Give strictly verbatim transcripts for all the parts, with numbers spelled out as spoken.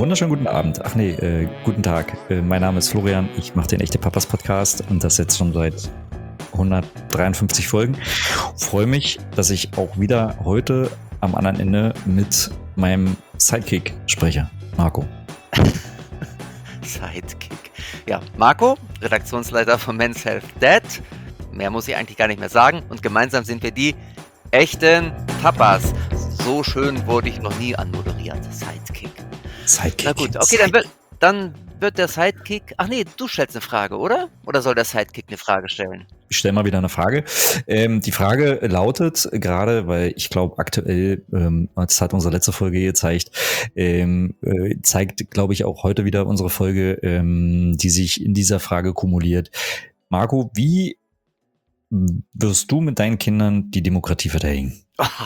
wunderschönen guten Abend. Ach nee, äh, guten Tag. Äh, mein Name ist Florian. Ich mache den Echte Papas Podcast und das jetzt schon seit hundertdreiundfünfzig Folgen. Freue mich, dass ich auch wieder heute am anderen Ende mit meinem Sidekick spreche, Marco. Sidekick. Ja, Marco, Redaktionsleiter von Men's Health Dad. Mehr muss ich eigentlich gar nicht mehr sagen. Und gemeinsam sind wir die echten Papas. So schön wurde ich noch nie anmoderiert. Sidekick. Sidekick. Na gut, okay, dann wird, dann wird der Sidekick... Ach nee, du stellst eine Frage, oder? Oder soll der Sidekick eine Frage stellen? Ich stelle mal wieder eine Frage. Ähm, die Frage lautet gerade, weil ich glaube aktuell, ähm, das hat unsere letzte Folge gezeigt, ähm, äh, zeigt, glaube ich, auch heute wieder unsere Folge, ähm, die sich in dieser Frage kumuliert. Marco, wie wirst du mit deinen Kindern die Demokratie verteidigen?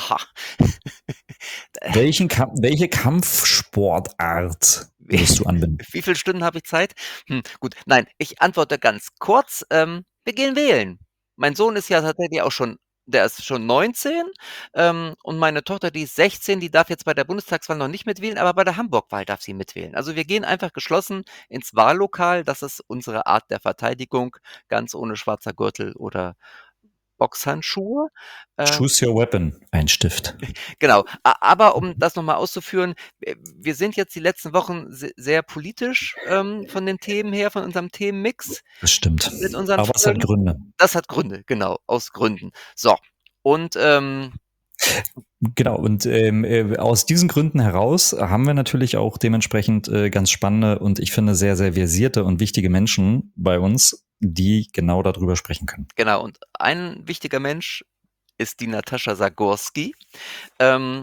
Welchen Kamp- welche Kampfsportart wirst du anwenden? Wie viele Stunden habe ich Zeit? Hm, gut, nein, ich antworte ganz kurz. Ähm, wir gehen wählen. Mein Sohn ist ja tatsächlich auch schon, der ist schon neunzehn, ähm, und meine Tochter, die ist sechzehn, die darf jetzt bei der Bundestagswahl noch nicht mitwählen, aber bei der Hamburg-Wahl darf sie mitwählen. Also wir gehen einfach geschlossen ins Wahllokal. Das ist unsere Art der Verteidigung, ganz ohne schwarzer Gürtel oder Boxhandschuhe. Äh, Choose your weapon, ein Stift. Genau, a aber um das noch mal auszuführen, w wir sind jetzt die letzten Wochen se sehr politisch, ähm, von den Themen her, von unserem Themenmix Das stimmt. mit unseren Aber es hat Folgen. Gründe. Das hat Gründe, genau, aus Gründen. So, und, ähm Genau, und ähm, äh, aus diesen Gründen heraus haben wir natürlich auch dementsprechend äh, ganz spannende und ich finde sehr, sehr versierte und wichtige Menschen bei uns, die genau darüber sprechen können. Genau, und ein wichtiger Mensch ist die Natascha Zagorski, ähm,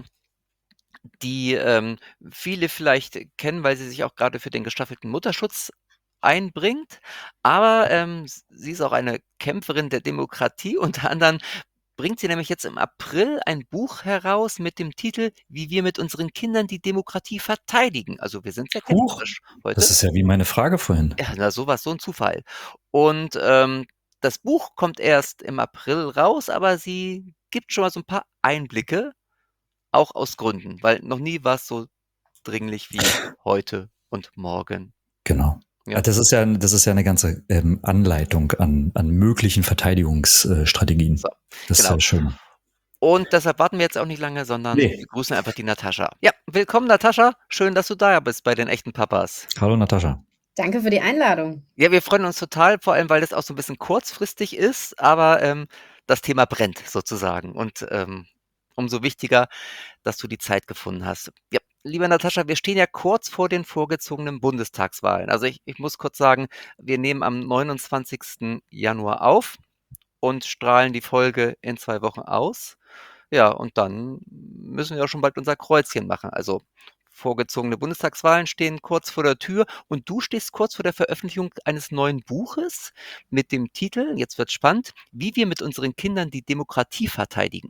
die, ähm, viele vielleicht kennen, weil sie sich auch gerade für den gestaffelten Mutterschutz einbringt. Aber, ähm, s sie ist auch eine Kämpferin der Demokratie. Unter anderem bringt sie nämlich jetzt im April ein Buch heraus mit dem Titel „Wie wir mit unseren Kindern die Demokratie verteidigen." Also, wir sind sehr Huch, kämpferisch das heute. ist ja wie meine Frage vorhin. Ja, na, so was, so 'n Zufall. Und, ähm, das Buch kommt erst im April raus, aber sie gibt schon mal so 'n paar Einblicke, auch aus Gründen, weil noch nie war's so dringlich wie heute und morgen. Genau. Ja. Das ist ja, das ist ja eine ganze ähm, Anleitung an, an möglichen Verteidigungsstrategien. So, Das ist genau. ja schön. Und deshalb warten wir jetzt auch nicht lange, sondern Nee. begrüßen einfach die Natascha. Ja, willkommen Natascha. Schön, dass du da bist bei den echten Papas. Hallo Natascha. Danke für die Einladung. Ja, wir freuen uns total, vor allem, weil das auch so 'n bisschen kurzfristig ist, aber, ähm, das Thema brennt sozusagen und, ähm, umso wichtiger, dass du die Zeit gefunden hast. Ja, liebe Natascha, wir stehen ja kurz vor den vorgezogenen Bundestagswahlen. Also, ich ich muss kurz sagen, wir nehmen am neunundzwanzigsten Januar auf und strahlen die Folge in zwei Wochen aus. Ja, und dann müssen wir auch schon bald unser Kreuzchen machen. Also, vorgezogene Bundestagswahlen stehen kurz vor der Tür und du stehst kurz vor der Veröffentlichung eines neuen Buches mit dem Titel, jetzt wird's spannend: „Wie wir mit unseren Kindern die Demokratie verteidigen."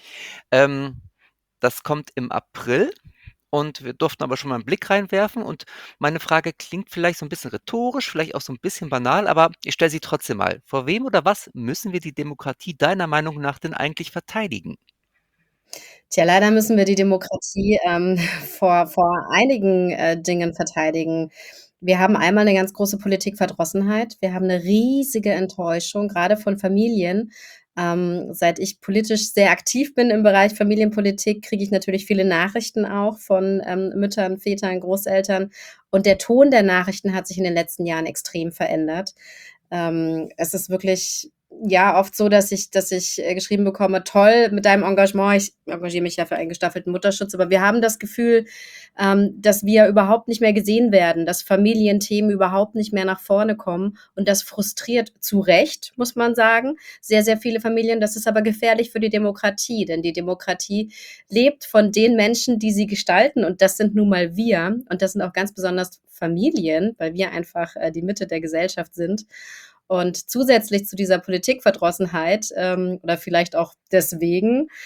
Ähm, das kommt im April und wir durften aber schon mal 'n Blick reinwerfen und meine Frage klingt vielleicht so 'n bisschen rhetorisch, vielleicht auch so 'n bisschen banal, aber ich stelle sie trotzdem mal. Vor wem oder was müssen wir die Demokratie deiner Meinung nach denn eigentlich verteidigen? Tja, leider müssen wir die Demokratie, ähm, vor vor einigen, äh, Dingen verteidigen. Wir haben einmal 'ne ganz große Politikverdrossenheit. Wir haben 'ne riesige Enttäuschung, grade von Familien. Ähm, seit ich politisch sehr aktiv bin im Bereich Familienpolitik, kriege ich natürlich viele Nachrichten auch von, ähm, Müttern, Vätern, Großeltern und der Ton der Nachrichten hat sich in den letzten Jahren extrem verändert. Ähm, es ist wirklich, ja, oft so, dass ich dass ich, äh, geschrieben bekomme: „Toll mit deinem Engagement." Ich engagiere mich ja für einen gestaffelten Mutterschutz, aber wir haben das Gefühl, ähm, dass wir überhaupt nicht mehr gesehen werden, dass Familienthemen überhaupt nicht mehr nach vorne kommen und das frustriert zu Recht, muss man sagen, sehr, sehr viele Familien. Das ist aber gefährlich für die Demokratie, denn die Demokratie lebt von den Menschen, die sie gestalten und das sind nun mal wir und das sind auch ganz besonders Familien, weil wir einfach, äh, die Mitte der Gesellschaft sind. Und zusätzlich zu dieser Politikverdrossenheit, ähm, oder vielleicht auch deswegen,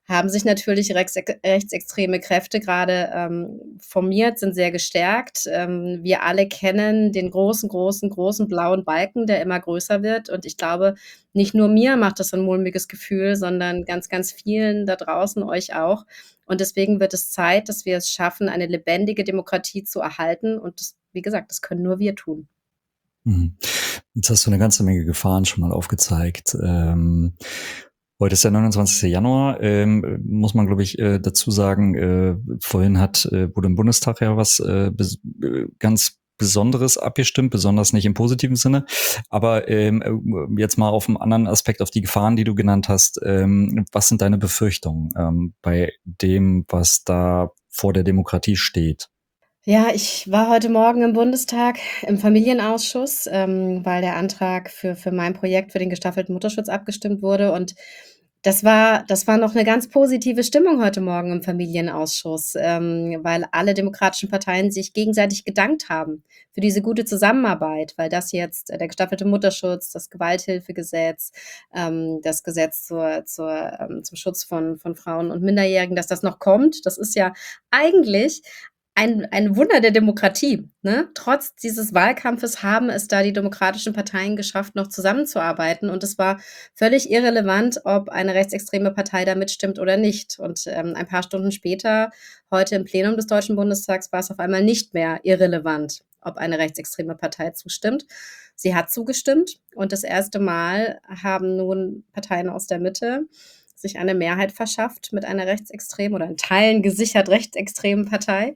haben sich natürlich rechts, rechtsextreme Kräfte gerade ähm, formiert, sind sehr gestärkt. Ähm, wir alle kennen den großen, großen, großen blauen Balken, der immer größer wird. Und ich glaube, nicht nur mir macht das ein mulmiges Gefühl, sondern ganz, ganz vielen da draußen, euch auch. Und deswegen wird es Zeit, dass wir es schaffen, eine lebendige Demokratie zu erhalten. Und das, wie gesagt, das können nur wir tun. Mhm. Jetzt hast du eine ganze Menge Gefahren schon mal aufgezeigt. Ähm, heute ist der neunundzwanzigster Januar, ähm, muss man, glaube ich, äh, dazu sagen, äh, vorhin hat, äh, wurde im Bundestag ja was äh, bes äh, ganz Besonderes abgestimmt, besonders nicht im positiven Sinne. Aber ähm, äh, jetzt mal auf einen anderen Aspekt, auf die Gefahren, die du genannt hast. Ähm, was sind deine Befürchtungen ähm, bei dem, was da vor der Demokratie steht? Ja, ich war heute Morgen im Bundestag im Familienausschuss, ähm, weil der Antrag für für mein Projekt für den gestaffelten Mutterschutz abgestimmt wurde. Und das war das war noch eine ganz positive Stimmung heute Morgen im Familienausschuss, ähm, weil alle demokratischen Parteien sich gegenseitig gedankt haben für diese gute Zusammenarbeit, weil das jetzt äh, der gestaffelte Mutterschutz, das Gewalthilfegesetz, ähm, das Gesetz zur zur ähm, zum Schutz von von Frauen und Minderjährigen, dass das noch kommt. Das ist ja eigentlich ein ein Wunder der Demokratie, ne? Trotz dieses Wahlkampfes haben es da die demokratischen Parteien geschafft, noch zusammenzuarbeiten. Und es war völlig irrelevant, ob eine rechtsextreme Partei da mitstimmt oder nicht. Und ähm, ein paar Stunden später, heute im Plenum des Deutschen Bundestags, war es auf einmal nicht mehr irrelevant, ob eine rechtsextreme Partei zustimmt. Sie hat zugestimmt. Und das erste Mal haben nun Parteien aus der Mitte sich eine Mehrheit verschafft mit einer rechtsextremen oder in Teilen gesichert rechtsextremen Partei.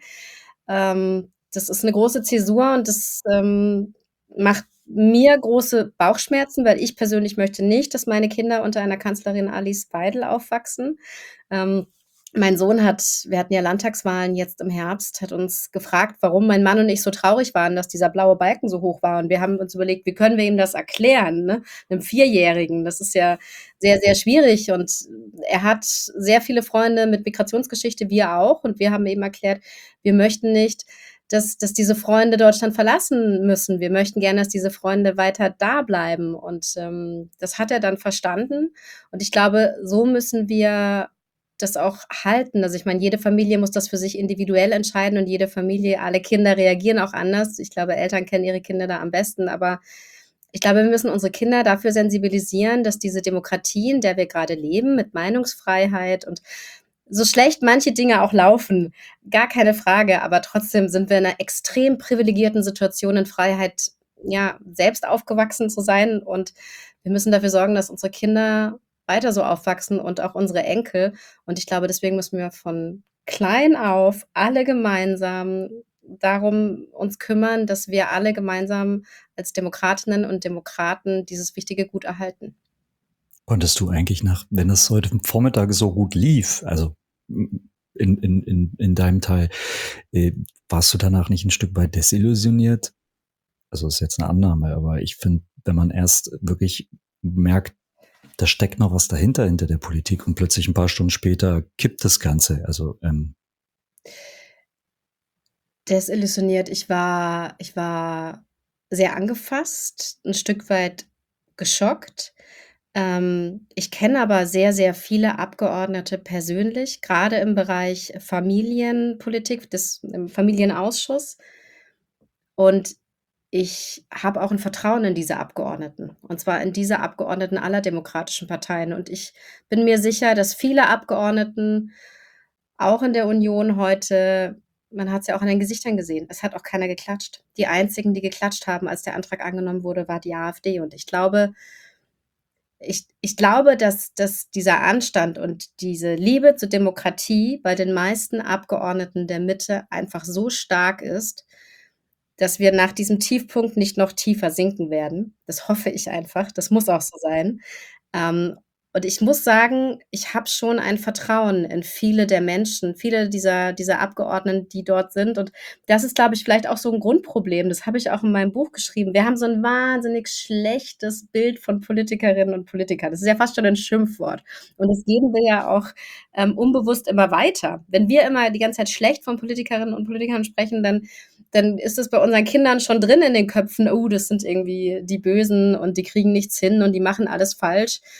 Ähm, das ist eine große Zäsur und das ähm, macht mir große Bauchschmerzen, weil ich persönlich möchte nicht, dass meine Kinder unter einer Kanzlerin Alice Weidel aufwachsen. Ähm, mein Sohn hat, wir hatten ja Landtagswahlen jetzt im Herbst, hat uns gefragt, warum mein Mann und ich so traurig waren, dass dieser blaue Balken so hoch war. Und wir haben uns überlegt, wie können wir ihm das erklären, ne? Einem Vierjährigen. Das ist ja sehr, sehr schwierig. Und er hat sehr viele Freunde mit Migrationsgeschichte, wir auch. Und wir haben eben erklärt, wir möchten nicht, dass, dass diese Freunde Deutschland verlassen müssen. Wir möchten gerne, dass diese Freunde weiter da bleiben. Und ähm, das hat er dann verstanden. Und ich glaube, so müssen wir das auch halten. Also ich meine, jede Familie muss das für sich individuell entscheiden und jede Familie, alle Kinder reagieren auch anders. Ich glaube, Eltern kennen ihre Kinder da am besten, aber ich glaube, wir müssen unsere Kinder dafür sensibilisieren, dass diese Demokratie, in der wir gerade leben, mit Meinungsfreiheit und so schlecht manche Dinge auch laufen, gar keine Frage, aber trotzdem sind wir in einer extrem privilegierten Situation, in Freiheit, ja, selbst aufgewachsen zu sein. Und wir müssen dafür sorgen, dass unsere Kinder weiter so aufwachsen und auch unsere Enkel. Und ich glaube, deswegen müssen wir von klein auf alle gemeinsam darum uns kümmern, dass wir alle gemeinsam als Demokratinnen und Demokraten dieses wichtige Gut erhalten. Konntest du eigentlich nach, wenn es heute Vormittag so gut lief, also in, in, in, in deinem Teil, äh, warst du danach nicht ein Stück weit desillusioniert? Also ist jetzt eine Annahme, aber ich finde, wenn man erst wirklich merkt, da steckt noch was dahinter, hinter der Politik und plötzlich ein paar Stunden später kippt das Ganze. Also ähm, Desillusioniert. Ich war ich war sehr angefasst, ein Stück weit geschockt. Ähm, ich kenne aber sehr, sehr viele Abgeordnete persönlich, gerade im Bereich Familienpolitik, des im Familienausschuss. Und ich habe auch ein Vertrauen in diese Abgeordneten, und zwar in diese Abgeordneten aller demokratischen Parteien. Und ich bin mir sicher, dass viele Abgeordneten, auch in der Union heute, man hat es ja auch an den Gesichtern gesehen, es hat auch keiner geklatscht. Die einzigen, die geklatscht haben, als der Antrag angenommen wurde, war die AfD. Und ich glaube ich ich glaube, dass dass dieser Anstand und diese Liebe zur Demokratie bei den meisten Abgeordneten der Mitte einfach so stark ist, dass wir nach diesem Tiefpunkt nicht noch tiefer sinken werden. Das hoffe ich einfach. Das muss auch so sein. Ähm, und ich muss sagen, ich habe schon ein Vertrauen in viele der Menschen, viele dieser dieser Abgeordneten, die dort sind. Und das ist, glaube ich, vielleicht auch so ein Grundproblem. Das habe ich auch in meinem Buch geschrieben. Wir haben so ein wahnsinnig schlechtes Bild von Politikerinnen und Politikern. Das ist ja fast schon ein Schimpfwort. Und das geben wir ja auch ähm, unbewusst immer weiter. Wenn wir immer die ganze Zeit schlecht von Politikerinnen und Politikern sprechen, dann dann ist es bei unseren Kindern schon drin in den Köpfen, oh, das sind irgendwie die Bösen und die kriegen nichts hin und die machen alles falsch.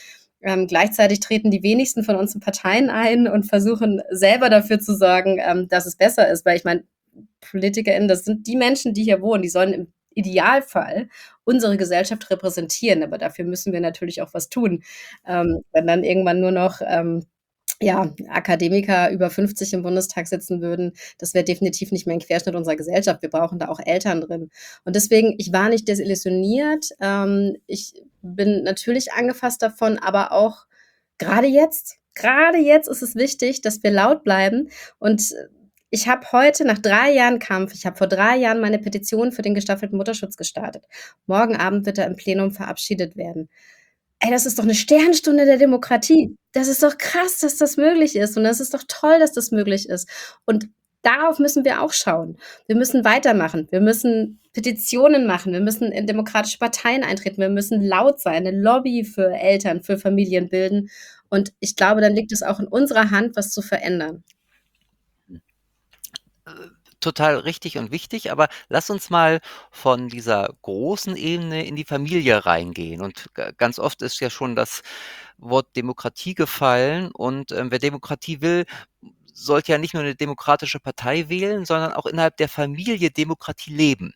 Ähm, gleichzeitig treten die wenigsten von uns in Parteien ein und versuchen selber dafür zu sorgen, ähm, dass es besser ist. Weil ich meine, PolitikerInnen, das sind die Menschen, die hier wohnen, die sollen im Idealfall unsere Gesellschaft repräsentieren. Aber dafür müssen wir natürlich auch was tun. Ähm, wenn dann irgendwann nur noch ähm, ja, Akademiker über fünfzig im Bundestag sitzen würden, das wäre definitiv nicht mehr ein Querschnitt unserer Gesellschaft. Wir brauchen da auch Eltern drin. Und deswegen, ich war nicht desillusioniert. Ähm, ich bin natürlich angefasst davon, aber auch gerade jetzt, gerade jetzt ist es wichtig, dass wir laut bleiben. Und ich habe heute nach drei Jahren Kampf, ich habe vor drei Jahren meine Petition für den gestaffelten Mutterschutz gestartet. Morgen Abend wird er im Plenum verabschiedet werden. Ey, das ist doch eine Sternstunde der Demokratie. Das ist doch krass, dass das möglich ist. Und das ist doch toll, dass das möglich ist. Und darauf müssen wir auch schauen. Wir müssen weitermachen. Wir müssen Petitionen machen. Wir müssen in demokratische Parteien eintreten. Wir müssen laut sein, eine Lobby für Eltern, für Familien bilden. Und ich glaube, dann liegt es auch in unserer Hand, was zu verändern. Total richtig und wichtig, aber lass uns mal von dieser großen Ebene in die Familie reingehen. Und g ganz oft ist ja schon das Wort Demokratie gefallen und, ähm, wer Demokratie will, sollte ja nicht nur eine demokratische Partei wählen, sondern auch innerhalb der Familie Demokratie leben.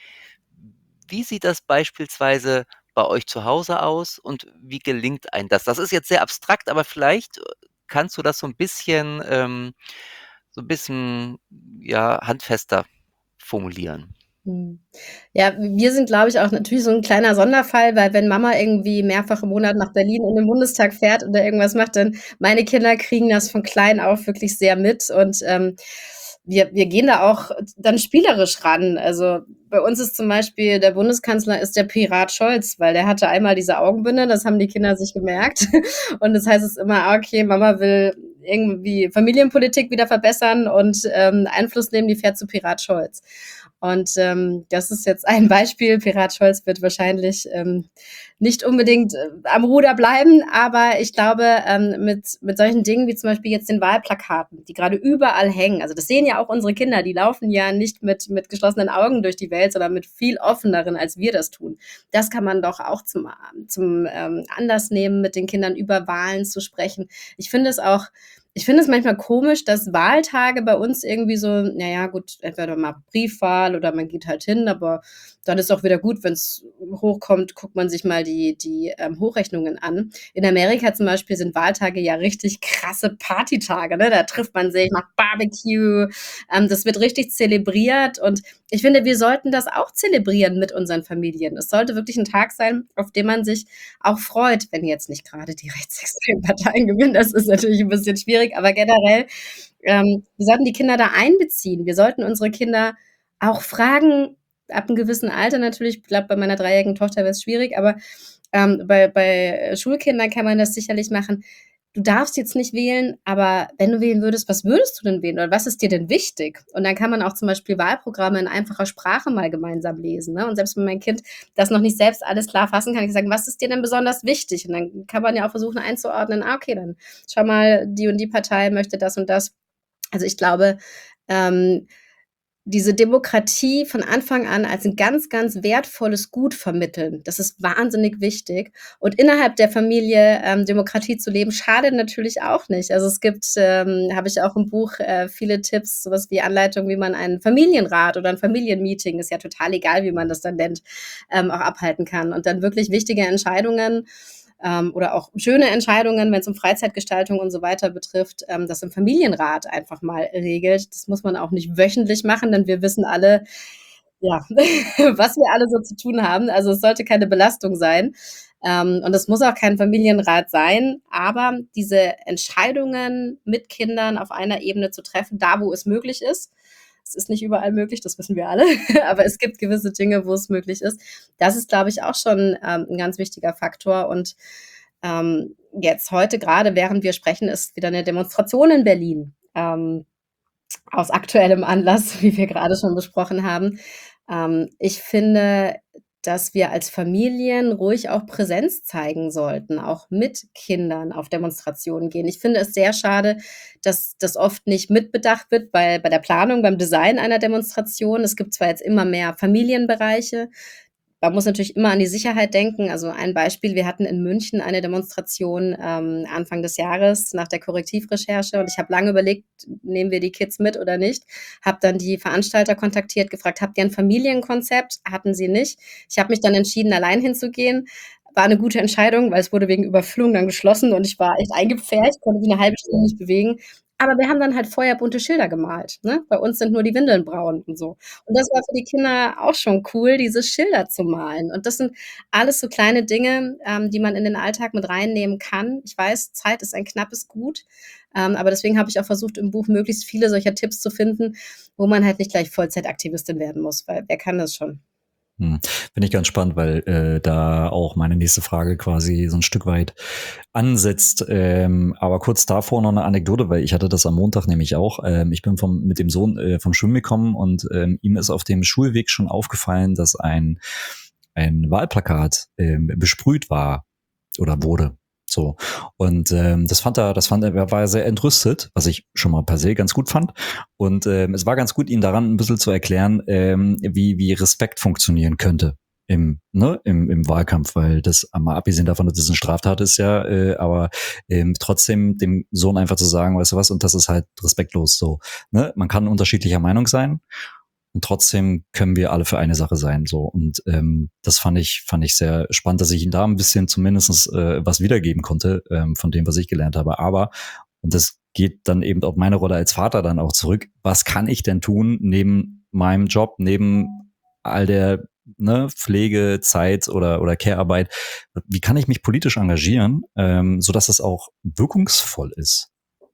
Wie sieht das beispielsweise bei euch zu Hause aus und wie gelingt einem das? Das ist jetzt sehr abstrakt, aber vielleicht äh, kannst du das so ein bisschen ähm, so ein bisschen, ja, handfester formulieren. Mhm. Ja, wir sind, glaube ich, auch natürlich so ein kleiner Sonderfall, weil wenn Mama irgendwie mehrfach im Monat nach Berlin in den Bundestag fährt oder irgendwas macht, dann meine Kinder kriegen das von klein auf wirklich sehr mit und, ähm, wir wir gehen da auch dann spielerisch ran. Also, bei uns ist zum Beispiel der Bundeskanzler ist der Pirat Scholz, weil der hatte einmal diese Augenbinde, das haben die Kinder sich gemerkt. Und das heißt es immer: „Ah, okay, Mama will irgendwie Familienpolitik wieder verbessern und, ähm, Einfluss nehmen, die fährt zu Pirat Scholz." Und ähm, das ist jetzt ein Beispiel. Pirat Scholz wird wahrscheinlich ähm, nicht unbedingt äh, am Ruder bleiben, aber ich glaube, ähm, mit, mit solchen Dingen wie zum Beispiel jetzt den Wahlplakaten, die gerade überall hängen, also das sehen ja auch unsere Kinder, die laufen ja nicht mit, mit geschlossenen Augen durch die Welt, sondern mit viel offeneren, als wir das tun. Das kann man doch auch zum, zum ähm, Anlass nehmen, mit den Kindern über Wahlen zu sprechen. Ich finde es auch Ich finde es manchmal komisch, dass Wahltage bei uns irgendwie so, naja, gut, entweder mal Briefwahl oder man geht halt hin, aber dann ist auch wieder gut, wenn es hochkommt, guckt man sich mal die, die ähm, Hochrechnungen an. In Amerika zum Beispiel sind Wahltage ja richtig krasse Partytage, ne? Da trifft man sich, macht Barbecue, ähm, das wird richtig zelebriert und ich finde, wir sollten das auch zelebrieren mit unseren Familien. Es sollte wirklich ein Tag sein, auf den man sich auch freut, wenn jetzt nicht gerade die rechtsextremen Parteien gewinnen. Das ist natürlich ein bisschen schwierig, aber generell, ähm, wir sollten die Kinder da einbeziehen. Wir sollten unsere Kinder auch fragen, ab einem gewissen Alter natürlich, ich glaube, bei meiner dreijährigen Tochter wäre es schwierig, aber ähm, bei, bei Schulkindern kann man das sicherlich machen. Du darfst jetzt nicht wählen, aber wenn du wählen würdest, was würdest du denn wählen oder was ist dir denn wichtig? Und dann kann man auch zum Beispiel Wahlprogramme in einfacher Sprache mal gemeinsam lesen. Ne? Und selbst wenn mein Kind das noch nicht selbst alles klar fassen kann, kann ich sagen, was ist dir denn besonders wichtig? Und dann kann man ja auch versuchen einzuordnen, ah, okay, dann schau mal, die und die Partei möchte das und das. Also ich glaube, ähm, diese Demokratie von Anfang an als ein ganz, ganz wertvolles Gut vermitteln. Das ist wahnsinnig wichtig. Und innerhalb der Familie ähm, Demokratie zu leben, schadet natürlich auch nicht. Also es gibt, ähm, habe ich auch im Buch äh, viele Tipps, sowas wie Anleitung, wie man einen Familienrat oder ein Familienmeeting, ist ja total egal, wie man das dann nennt, ähm, auch abhalten kann. Und dann wirklich wichtige Entscheidungen ähm, oder auch schöne Entscheidungen, wenn es um Freizeitgestaltung und so weiter betrifft, ähm, das im Familienrat einfach mal regelt. Das muss man auch nicht wöchentlich machen, denn wir wissen alle, ja, was wir alle so zu tun haben. Also es sollte keine Belastung sein. Ähm, und es muss auch kein Familienrat sein, aber diese Entscheidungen mit Kindern auf einer Ebene zu treffen, da wo es möglich ist. Es ist nicht überall möglich, das wissen wir alle, aber es gibt gewisse Dinge, wo es möglich ist. Das ist, glaube ich, auch schon ähm, ein ganz wichtiger Faktor. Und ähm, jetzt heute gerade, während wir sprechen, ist wieder eine Demonstration in Berlin. Ähm, aus aktuellem Anlass, wie wir gerade schon besprochen haben. Ähm, ich finde, dass wir als Familien ruhig auch Präsenz zeigen sollten, auch mit Kindern auf Demonstrationen gehen. Ich finde es sehr schade, dass das oft nicht mitbedacht wird bei, bei der Planung, beim Design einer Demonstration. Es gibt zwar jetzt immer mehr Familienbereiche, man muss natürlich immer an die Sicherheit denken. Also ein Beispiel, wir hatten in München eine Demonstration ähm, Anfang des Jahres nach der Korrektivrecherche und ich habe lange überlegt, nehmen wir die Kids mit oder nicht. Habe dann die Veranstalter kontaktiert, gefragt, habt ihr ein Familienkonzept? Hatten sie nicht. Ich habe mich dann entschieden, allein hinzugehen. War eine gute Entscheidung, weil es wurde wegen Überfüllung dann geschlossen und ich war echt eingepfercht, konnte mich eine halbe Stunde nicht bewegen. Aber wir haben dann halt vorher bunte Schilder gemalt, ne? Bei uns sind nur die Windeln braun und so. Und das war für die Kinder auch schon cool, diese Schilder zu malen. Und das sind alles so kleine Dinge, ähm, die man in den Alltag mit reinnehmen kann. Ich weiß, Zeit ist ein knappes Gut, ähm, aber deswegen habe ich auch versucht, im Buch möglichst viele solcher Tipps zu finden, wo man halt nicht gleich Vollzeitaktivistin werden muss, weil wer kann das schon? Hm. Finde ich ganz spannend, weil äh, da auch meine nächste Frage quasi so ein Stück weit ansetzt. Ähm, aber kurz davor noch eine Anekdote, weil ich hatte das am Montag nämlich auch. Ähm, ich bin vom, mit dem Sohn äh, vom Schwimmen gekommen und ähm, ihm ist auf dem Schulweg schon aufgefallen, dass ein, ein Wahlplakat ähm, besprüht war oder wurde. So. Und ähm, das fand er, das fand er, er war sehr entrüstet, was ich schon mal per se ganz gut fand. Und ähm, es war ganz gut, ihm daran ein bisschen zu erklären, ähm, wie, wie Respekt funktionieren könnte im, ne, im, im Wahlkampf, weil das, mal abgesehen davon, dass es eine Straftat ist, ja, äh, aber ähm, trotzdem dem Sohn einfach zu sagen, weißt du was, und das ist halt respektlos so. Ne? Man kann unterschiedlicher Meinung sein. Und trotzdem können wir alle für eine Sache sein, so. Und ähm, das fand ich fand ich sehr spannend, dass ich ihm da ein bisschen zumindest äh, was wiedergeben konnte ähm, von dem, was ich gelernt habe. Aber und das geht dann eben auf meine Rolle als Vater dann auch zurück. Was kann ich denn tun neben meinem Job, neben all der ne, Pflege, Zeit oder oder Care-Arbeit? Wie kann ich mich politisch engagieren, ähm, so dass es auch wirkungsvoll ist?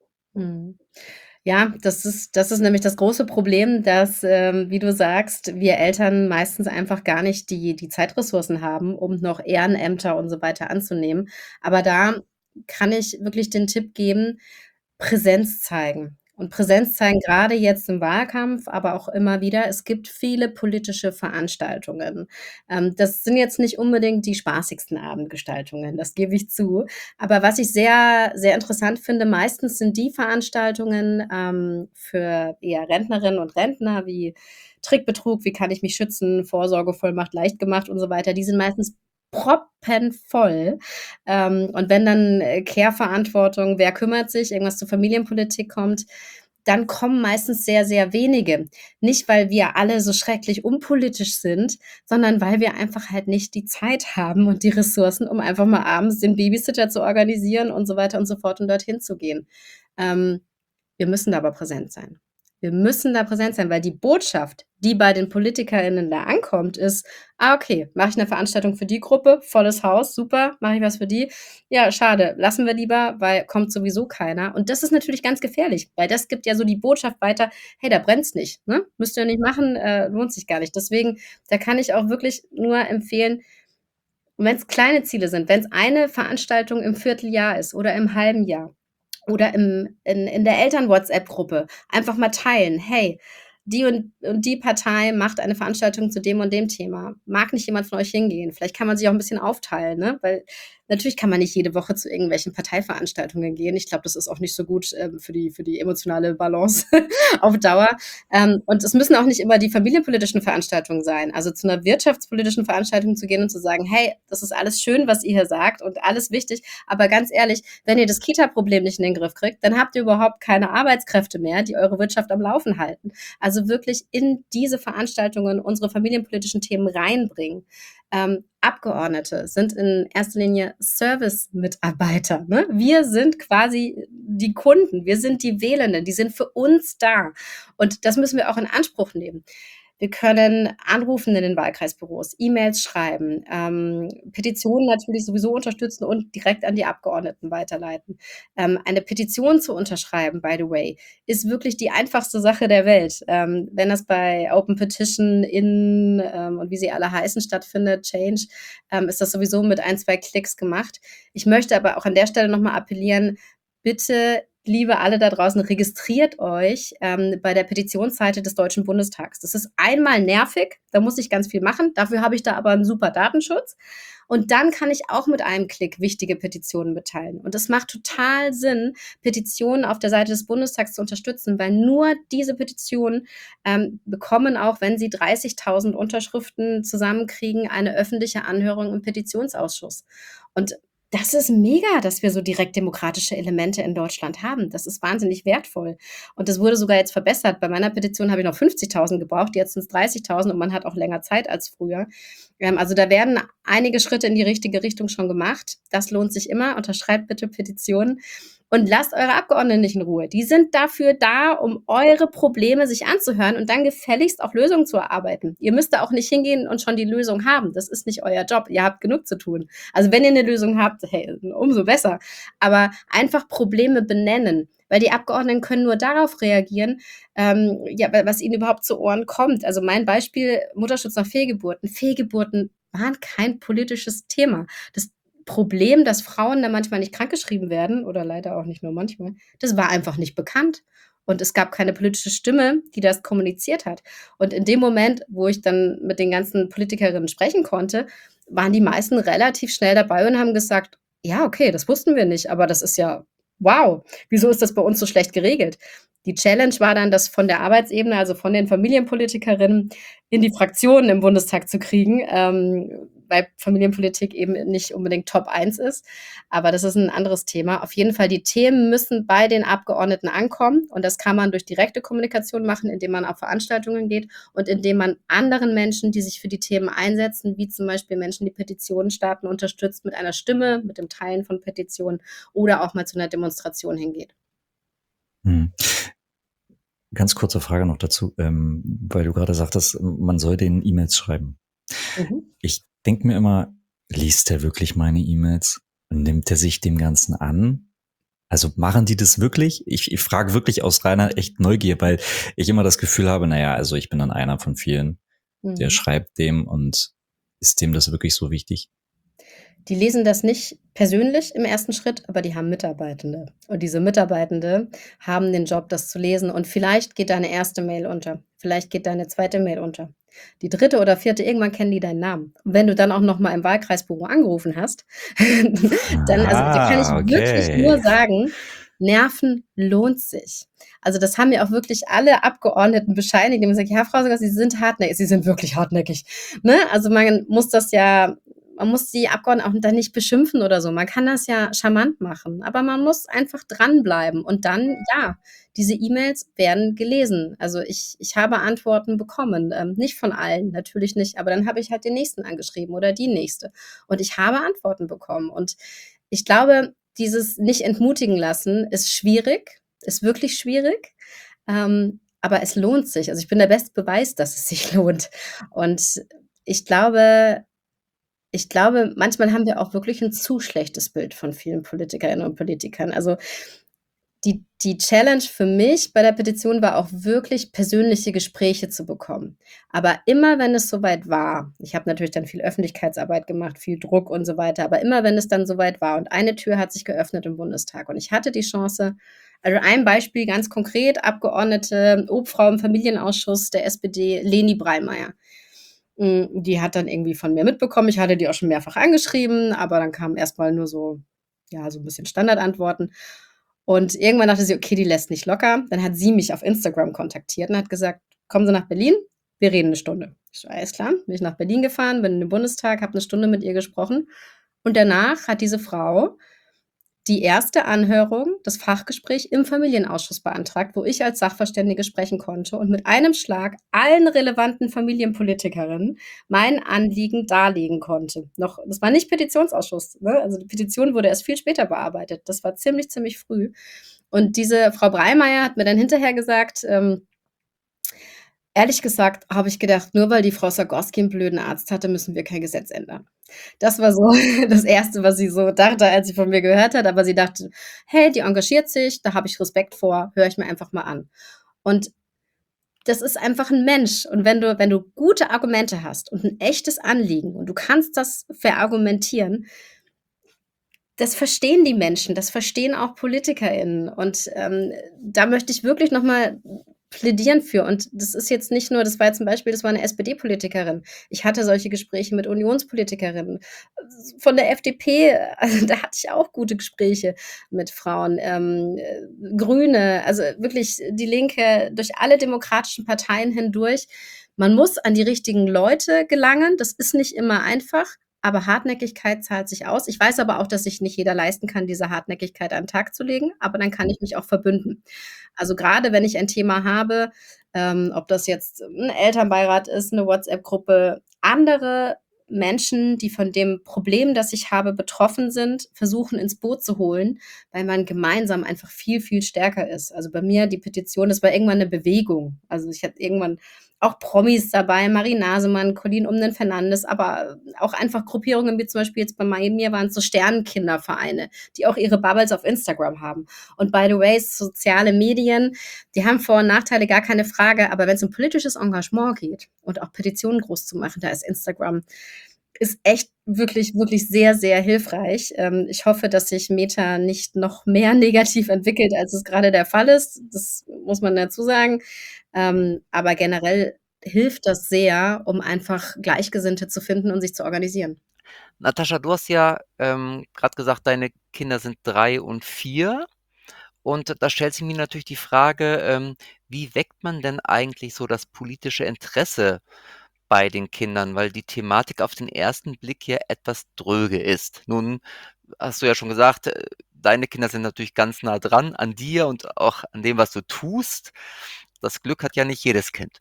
Mhm. Ja, das ist das ist nämlich das große Problem, dass, ähm, wie du sagst, wir Eltern meistens einfach gar nicht die die Zeitressourcen haben, um noch Ehrenämter und so weiter anzunehmen. Aber da kann ich wirklich den Tipp geben, Präsenz zeigen. Und Präsenz zeigen grade jetzt im Wahlkampf, aber auch immer wieder. Es gibt viele politische Veranstaltungen. Ähm, das sind jetzt nicht unbedingt die spaßigsten Abendgestaltungen, das gebe ich zu. Aber was ich sehr, sehr interessant finde, meistens sind die Veranstaltungen ähm, für eher Rentnerinnen und Rentner wie Trickbetrug, wie kann ich mich schützen, Vorsorgevollmacht leicht gemacht und so weiter, die sind meistens proppenvoll. Ähm, und wenn dann äh, Care-Verantwortung, wer kümmert sich, irgendwas zur Familienpolitik kommt, dann kommen meistens sehr, sehr wenige. Nicht, weil wir alle so schrecklich unpolitisch sind, sondern weil wir einfach halt nicht die Zeit haben und die Ressourcen, um einfach mal abends den Babysitter zu organisieren und so weiter und so fort und dorthin zu gehen. Ähm, wir müssen da aber präsent sein. Wir müssen da präsent sein, weil die Botschaft, die bei den PolitikerInnen da ankommt, ist, ah, okay, mache ich eine Veranstaltung für die Gruppe, volles Haus, super, mache ich was für die. Ja, schade, lassen wir lieber, weil kommt sowieso keiner. Und das ist natürlich ganz gefährlich, weil das gibt ja so die Botschaft weiter, hey, da brennt's nicht, ne? Müsst ihr nicht machen, äh, lohnt sich gar nicht. Deswegen, da kann ich auch wirklich nur empfehlen, wenn es kleine Ziele sind, wenn es eine Veranstaltung im Vierteljahr ist oder im halben Jahr, oder im in in der Eltern-WhatsApp-Gruppe einfach mal teilen: „Hey, die und und die Partei macht eine Veranstaltung zu dem und dem Thema. Mag nicht jemand von euch hingehen?“ Vielleicht kann man sich auch 'n bisschen aufteilen, ne? Weil natürlich kann man nicht jede Woche zu irgendwelchen Parteiveranstaltungen gehen. Ich glaube, das ist auch nicht so gut, ähm, für die für die emotionale Balance auf Dauer. Ähm, und es müssen auch nicht immer die familienpolitischen Veranstaltungen sein. Also, zu 'ner wirtschaftspolitischen Veranstaltung zu gehen und zu sagen: „Hey, das ist alles schön, was ihr hier sagt und alles wichtig, aber ganz ehrlich, wenn ihr das Kita-Problem nicht in den Griff kriegt, dann habt ihr überhaupt keine Arbeitskräfte mehr, die eure Wirtschaft am Laufen halten.“ Also, wirklich in diese Veranstaltungen unsere familienpolitischen Themen reinbringen. Ähm, Abgeordnete sind in erster Linie Service-Mitarbeiter, ne? Wir sind quasi die Kunden, wir sind die Wählenden, die sind für uns da. Und das müssen wir auch in Anspruch nehmen. Wir können anrufen in den Wahlkreisbüros, E-Mails schreiben, ähm, Petitionen natürlich sowieso unterstützen und direkt an die Abgeordneten weiterleiten. Ähm, eine Petition zu unterschreiben, by the way, ist wirklich die einfachste Sache der Welt. Ähm, wenn das bei Open Petition in ähm, und wie sie alle heißen stattfindet, Change, ähm, ist das sowieso mit ein, zwei Klicks gemacht. Ich möchte aber auch an der Stelle noch mal appellieren, bitte liebe alle da draußen, registriert euch ähm, bei der Petitionsseite des Deutschen Bundestags. Das ist einmal nervig, da muss ich ganz viel machen. Dafür habe ich da aber einen super Datenschutz. Und dann kann ich auch mit einem Klick wichtige Petitionen mitteilen. Und es macht total Sinn, Petitionen auf der Seite des Bundestags zu unterstützen, weil nur diese Petitionen ähm, bekommen, auch wenn sie dreißigtausend Unterschriften zusammenkriegen, eine öffentliche Anhörung im Petitionsausschuss. Und das ist mega, dass wir so direkt demokratische Elemente in Deutschland haben. Das ist wahnsinnig wertvoll. Und das wurde sogar jetzt verbessert. Bei meiner Petition habe ich noch fünfzigtausend gebraucht, jetzt sind es dreißigtausend und man hat auch länger Zeit als früher. Ähm, also da werden einige Schritte in die richtige Richtung schon gemacht. Das lohnt sich immer. Unterschreibt bitte Petitionen. Und lasst eure Abgeordneten nicht in Ruhe. Die sind dafür da, um eure Probleme sich anzuhören und dann gefälligst auch Lösungen zu erarbeiten. Ihr müsst da auch nicht hingehen und schon die Lösung haben. Das ist nicht euer Job. Ihr habt genug zu tun. Also wenn ihr eine Lösung habt, hey, umso besser. Aber einfach Probleme benennen. Weil die Abgeordneten können nur darauf reagieren, ähm, ja, was ihnen überhaupt zu Ohren kommt. Also mein Beispiel, Mutterschutz nach Fehlgeburten. Fehlgeburten waren kein politisches Thema. Das Problem, dass Frauen da manchmal nicht krankgeschrieben werden oder leider auch nicht nur manchmal, das war einfach nicht bekannt. Und es gab keine politische Stimme, die das kommuniziert hat. Und in dem Moment, wo ich dann mit den ganzen Politikerinnen sprechen konnte, waren die meisten relativ schnell dabei und haben gesagt, ja, okay, das wussten wir nicht, aber das ist ja, wow, wieso ist das bei uns so schlecht geregelt? Die Challenge war dann, das von der Arbeitsebene, also von den Familienpolitikerinnen in die Fraktionen im Bundestag zu kriegen, ähm, weil Familienpolitik eben nicht unbedingt Top eins ist. Aber das ist ein anderes Thema. Auf jeden Fall, die Themen müssen bei den Abgeordneten ankommen. Und das kann man durch direkte Kommunikation machen, indem man auf Veranstaltungen geht und indem man anderen Menschen, die sich für die Themen einsetzen, wie zum Beispiel Menschen, die Petitionen starten, unterstützt mit einer Stimme, mit dem Teilen von Petitionen oder auch mal zu einer Demonstration hingeht. Hm. Ganz kurze Frage noch dazu, ähm, weil du gerade sagtest, man soll den E-Mails schreiben. Mhm. Ich denke mir immer, liest der wirklich meine E-Mails? Nimmt er sich dem Ganzen an? Also machen die das wirklich? Ich, ich frage wirklich aus reiner echt Neugier, weil ich immer das Gefühl habe, naja, also ich bin dann einer von vielen, mhm. der schreibt dem, und ist dem das wirklich so wichtig? Die lesen das nicht persönlich im ersten Schritt, aber die haben Mitarbeitende. Und diese Mitarbeitende haben den Job, das zu lesen. Und vielleicht geht deine erste Mail unter. Vielleicht geht deine zweite Mail unter. Die dritte oder vierte, irgendwann kennen die deinen Namen. Und wenn du dann auch noch mal im Wahlkreisbüro angerufen hast, dann, also da kann ich Ah, wirklich okay. nur sagen, Nerven lohnt sich. Also das haben mir auch wirklich alle Abgeordneten bescheinigt. Die haben gesagt, ja, Frau Sogar, Sie sind hartnäckig. Sie sind wirklich hartnäckig. Ne? Also man muss das ja, man muss die Abgeordneten auch dann nicht beschimpfen oder so. Man kann das ja charmant machen. Aber man muss einfach dranbleiben. Und dann, ja, diese E-Mails werden gelesen. Also ich, ich habe Antworten bekommen. Ähm, nicht von allen, natürlich nicht. Aber dann habe ich halt den Nächsten angeschrieben oder die Nächste. Und ich habe Antworten bekommen. Und ich glaube, dieses nicht entmutigen lassen ist schwierig, ist wirklich schwierig, ähm, aber es lohnt sich. Also ich bin der beste Beweis, dass es sich lohnt. Und ich glaube, ich glaube, manchmal haben wir auch wirklich ein zu schlechtes Bild von vielen Politikerinnen und Politikern. Also die, die Challenge für mich bei der Petition war auch wirklich persönliche Gespräche zu bekommen. Aber immer, wenn es soweit war, ich habe natürlich dann viel Öffentlichkeitsarbeit gemacht, viel Druck und so weiter, aber immer, wenn es dann soweit war und eine Tür hat sich geöffnet im Bundestag und ich hatte die Chance, also ein Beispiel ganz konkret, Abgeordnete, Obfrau im Familienausschuss der S P D, Leni Breimeyer. Die hat dann irgendwie von mir mitbekommen, ich hatte die auch schon mehrfach angeschrieben, aber dann kamen erstmal nur so, ja, so ein bisschen Standardantworten. Und irgendwann dachte sie, okay, die lässt nicht locker. Dann hat sie mich auf Instagram kontaktiert und hat gesagt, kommen Sie nach Berlin, wir reden eine Stunde. Ich so, alles klar, bin ich nach Berlin gefahren, bin in den Bundestag, habe eine Stunde mit ihr gesprochen. Und danach hat diese Frau die erste Anhörung, das Fachgespräch im Familienausschuss beantragt, wo ich als Sachverständige sprechen konnte und mit einem Schlag allen relevanten Familienpolitikerinnen mein Anliegen darlegen konnte. Noch, das war nicht Petitionsausschuss, ne? Also die Petition wurde erst viel später bearbeitet. Das war ziemlich, ziemlich früh. Und diese Frau Breimeyer hat mir dann hinterher gesagt, ähm, ehrlich gesagt habe ich gedacht, nur weil die Frau Zagorski einen blöden Arzt hatte, müssen wir kein Gesetz ändern. Das war so das Erste, was sie so dachte, als sie von mir gehört hat. Aber sie dachte, hey, die engagiert sich, da habe ich Respekt vor, höre ich mir einfach mal an. Und das ist einfach ein Mensch. Und wenn du, wenn du gute Argumente hast und ein echtes Anliegen und du kannst das verargumentieren, das verstehen die Menschen, das verstehen auch PolitikerInnen. Und ähm, da möchte ich wirklich nochmal plädieren für. Und das ist jetzt nicht nur, das war jetzt zum Beispiel, das war eine S P D-Politikerin. Ich hatte solche Gespräche mit Unionspolitikerinnen. Von der F D P, also da hatte ich auch gute Gespräche mit Frauen. Ähm, äh, Grüne, also wirklich die Linke, durch alle demokratischen Parteien hindurch. Man muss an die richtigen Leute gelangen. Das ist nicht immer einfach. Aber Hartnäckigkeit zahlt sich aus. Ich weiß aber auch, dass sich nicht jeder leisten kann, diese Hartnäckigkeit an den Tag zu legen, aber dann kann ich mich auch verbünden. Also gerade wenn ich ein Thema habe, ähm, ob das jetzt ein Elternbeirat ist, eine WhatsApp-Gruppe, andere Menschen, die von dem Problem, das ich habe, betroffen sind, versuchen ins Boot zu holen, weil man gemeinsam einfach viel, viel stärker ist. Also bei mir die Petition, das war irgendwann eine Bewegung. Also ich hatte irgendwann auch Promis dabei, Marie Nasemann, Colin Umnen Fernandes, aber auch einfach Gruppierungen wie zum Beispiel jetzt bei mir waren es so Sternenkindervereine, die auch ihre Bubbles auf Instagram haben. Und by the way, soziale Medien, die haben Vor- und Nachteile, gar keine Frage, aber wenn es um politisches Engagement geht und auch Petitionen groß zu machen, da ist Instagram ist echt wirklich, wirklich sehr, sehr hilfreich. Ähm, ich hoffe, dass sich Meta nicht noch mehr negativ entwickelt, als es gerade der Fall ist. Das muss man dazu sagen. Ähm, aber generell hilft das sehr, um einfach Gleichgesinnte zu finden und sich zu organisieren. Natascha, du hast ja ähm, gerade gesagt, deine Kinder sind drei und vier. Und da stellt sich mir natürlich die Frage, ähm, wie weckt man denn eigentlich so das politische Interesse bei den Kindern? Weil die Thematik auf den ersten Blick ja etwas dröge ist. Nun hast du ja schon gesagt, äh, deine Kinder sind natürlich ganz nah dran an dir und auch an dem, was du tust. Das Glück hat ja nicht jedes Kind.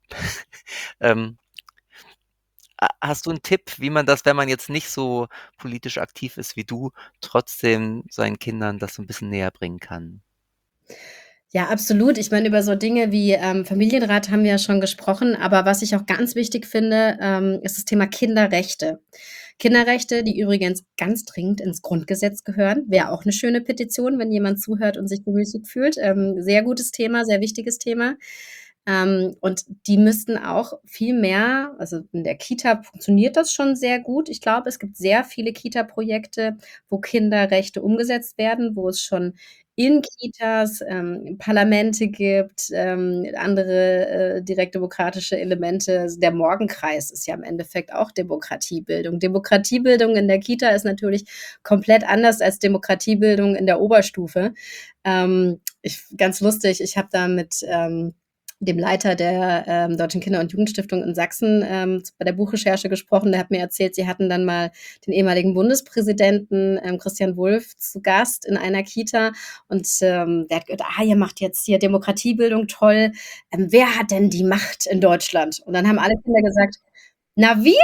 ähm, ha- hast du einen Tipp, wie man das, wenn man jetzt nicht so politisch aktiv ist wie du, trotzdem seinen Kindern das so ein bisschen näher bringen kann? Ja, absolut. Ich meine, über so Dinge wie ähm, Familienrat haben wir ja schon gesprochen, aber was ich auch ganz wichtig finde, ähm, ist das Thema Kinderrechte. Kinderrechte, die übrigens ganz dringend ins Grundgesetz gehören, wäre auch eine schöne Petition, wenn jemand zuhört und sich bemüßigt fühlt. Ähm, sehr gutes Thema, sehr wichtiges Thema. Ähm, und die müssten auch viel mehr, also in der Kita funktioniert das schon sehr gut. Ich glaube, es gibt sehr viele Kita-Projekte, wo Kinderrechte umgesetzt werden, wo es schon in Kitas ähm, Parlamente gibt, ähm, andere äh, direktdemokratische Elemente. Also der Morgenkreis ist ja im Endeffekt auch Demokratiebildung. Demokratiebildung in der Kita ist natürlich komplett anders als Demokratiebildung in der Oberstufe. Ähm, ich, ganz lustig, ich habe da mit ähm, dem Leiter der ähm, Deutschen Kinder- und Jugendstiftung in Sachsen ähm, bei der Buchrecherche gesprochen. Der hat mir erzählt, sie hatten dann mal den ehemaligen Bundespräsidenten ähm, Christian Wulff zu Gast in einer Kita und ähm, der hat gesagt, ah, ihr macht jetzt hier Demokratiebildung, toll. Ähm, wer hat denn die Macht in Deutschland? Und dann haben alle Kinder gesagt, na wir,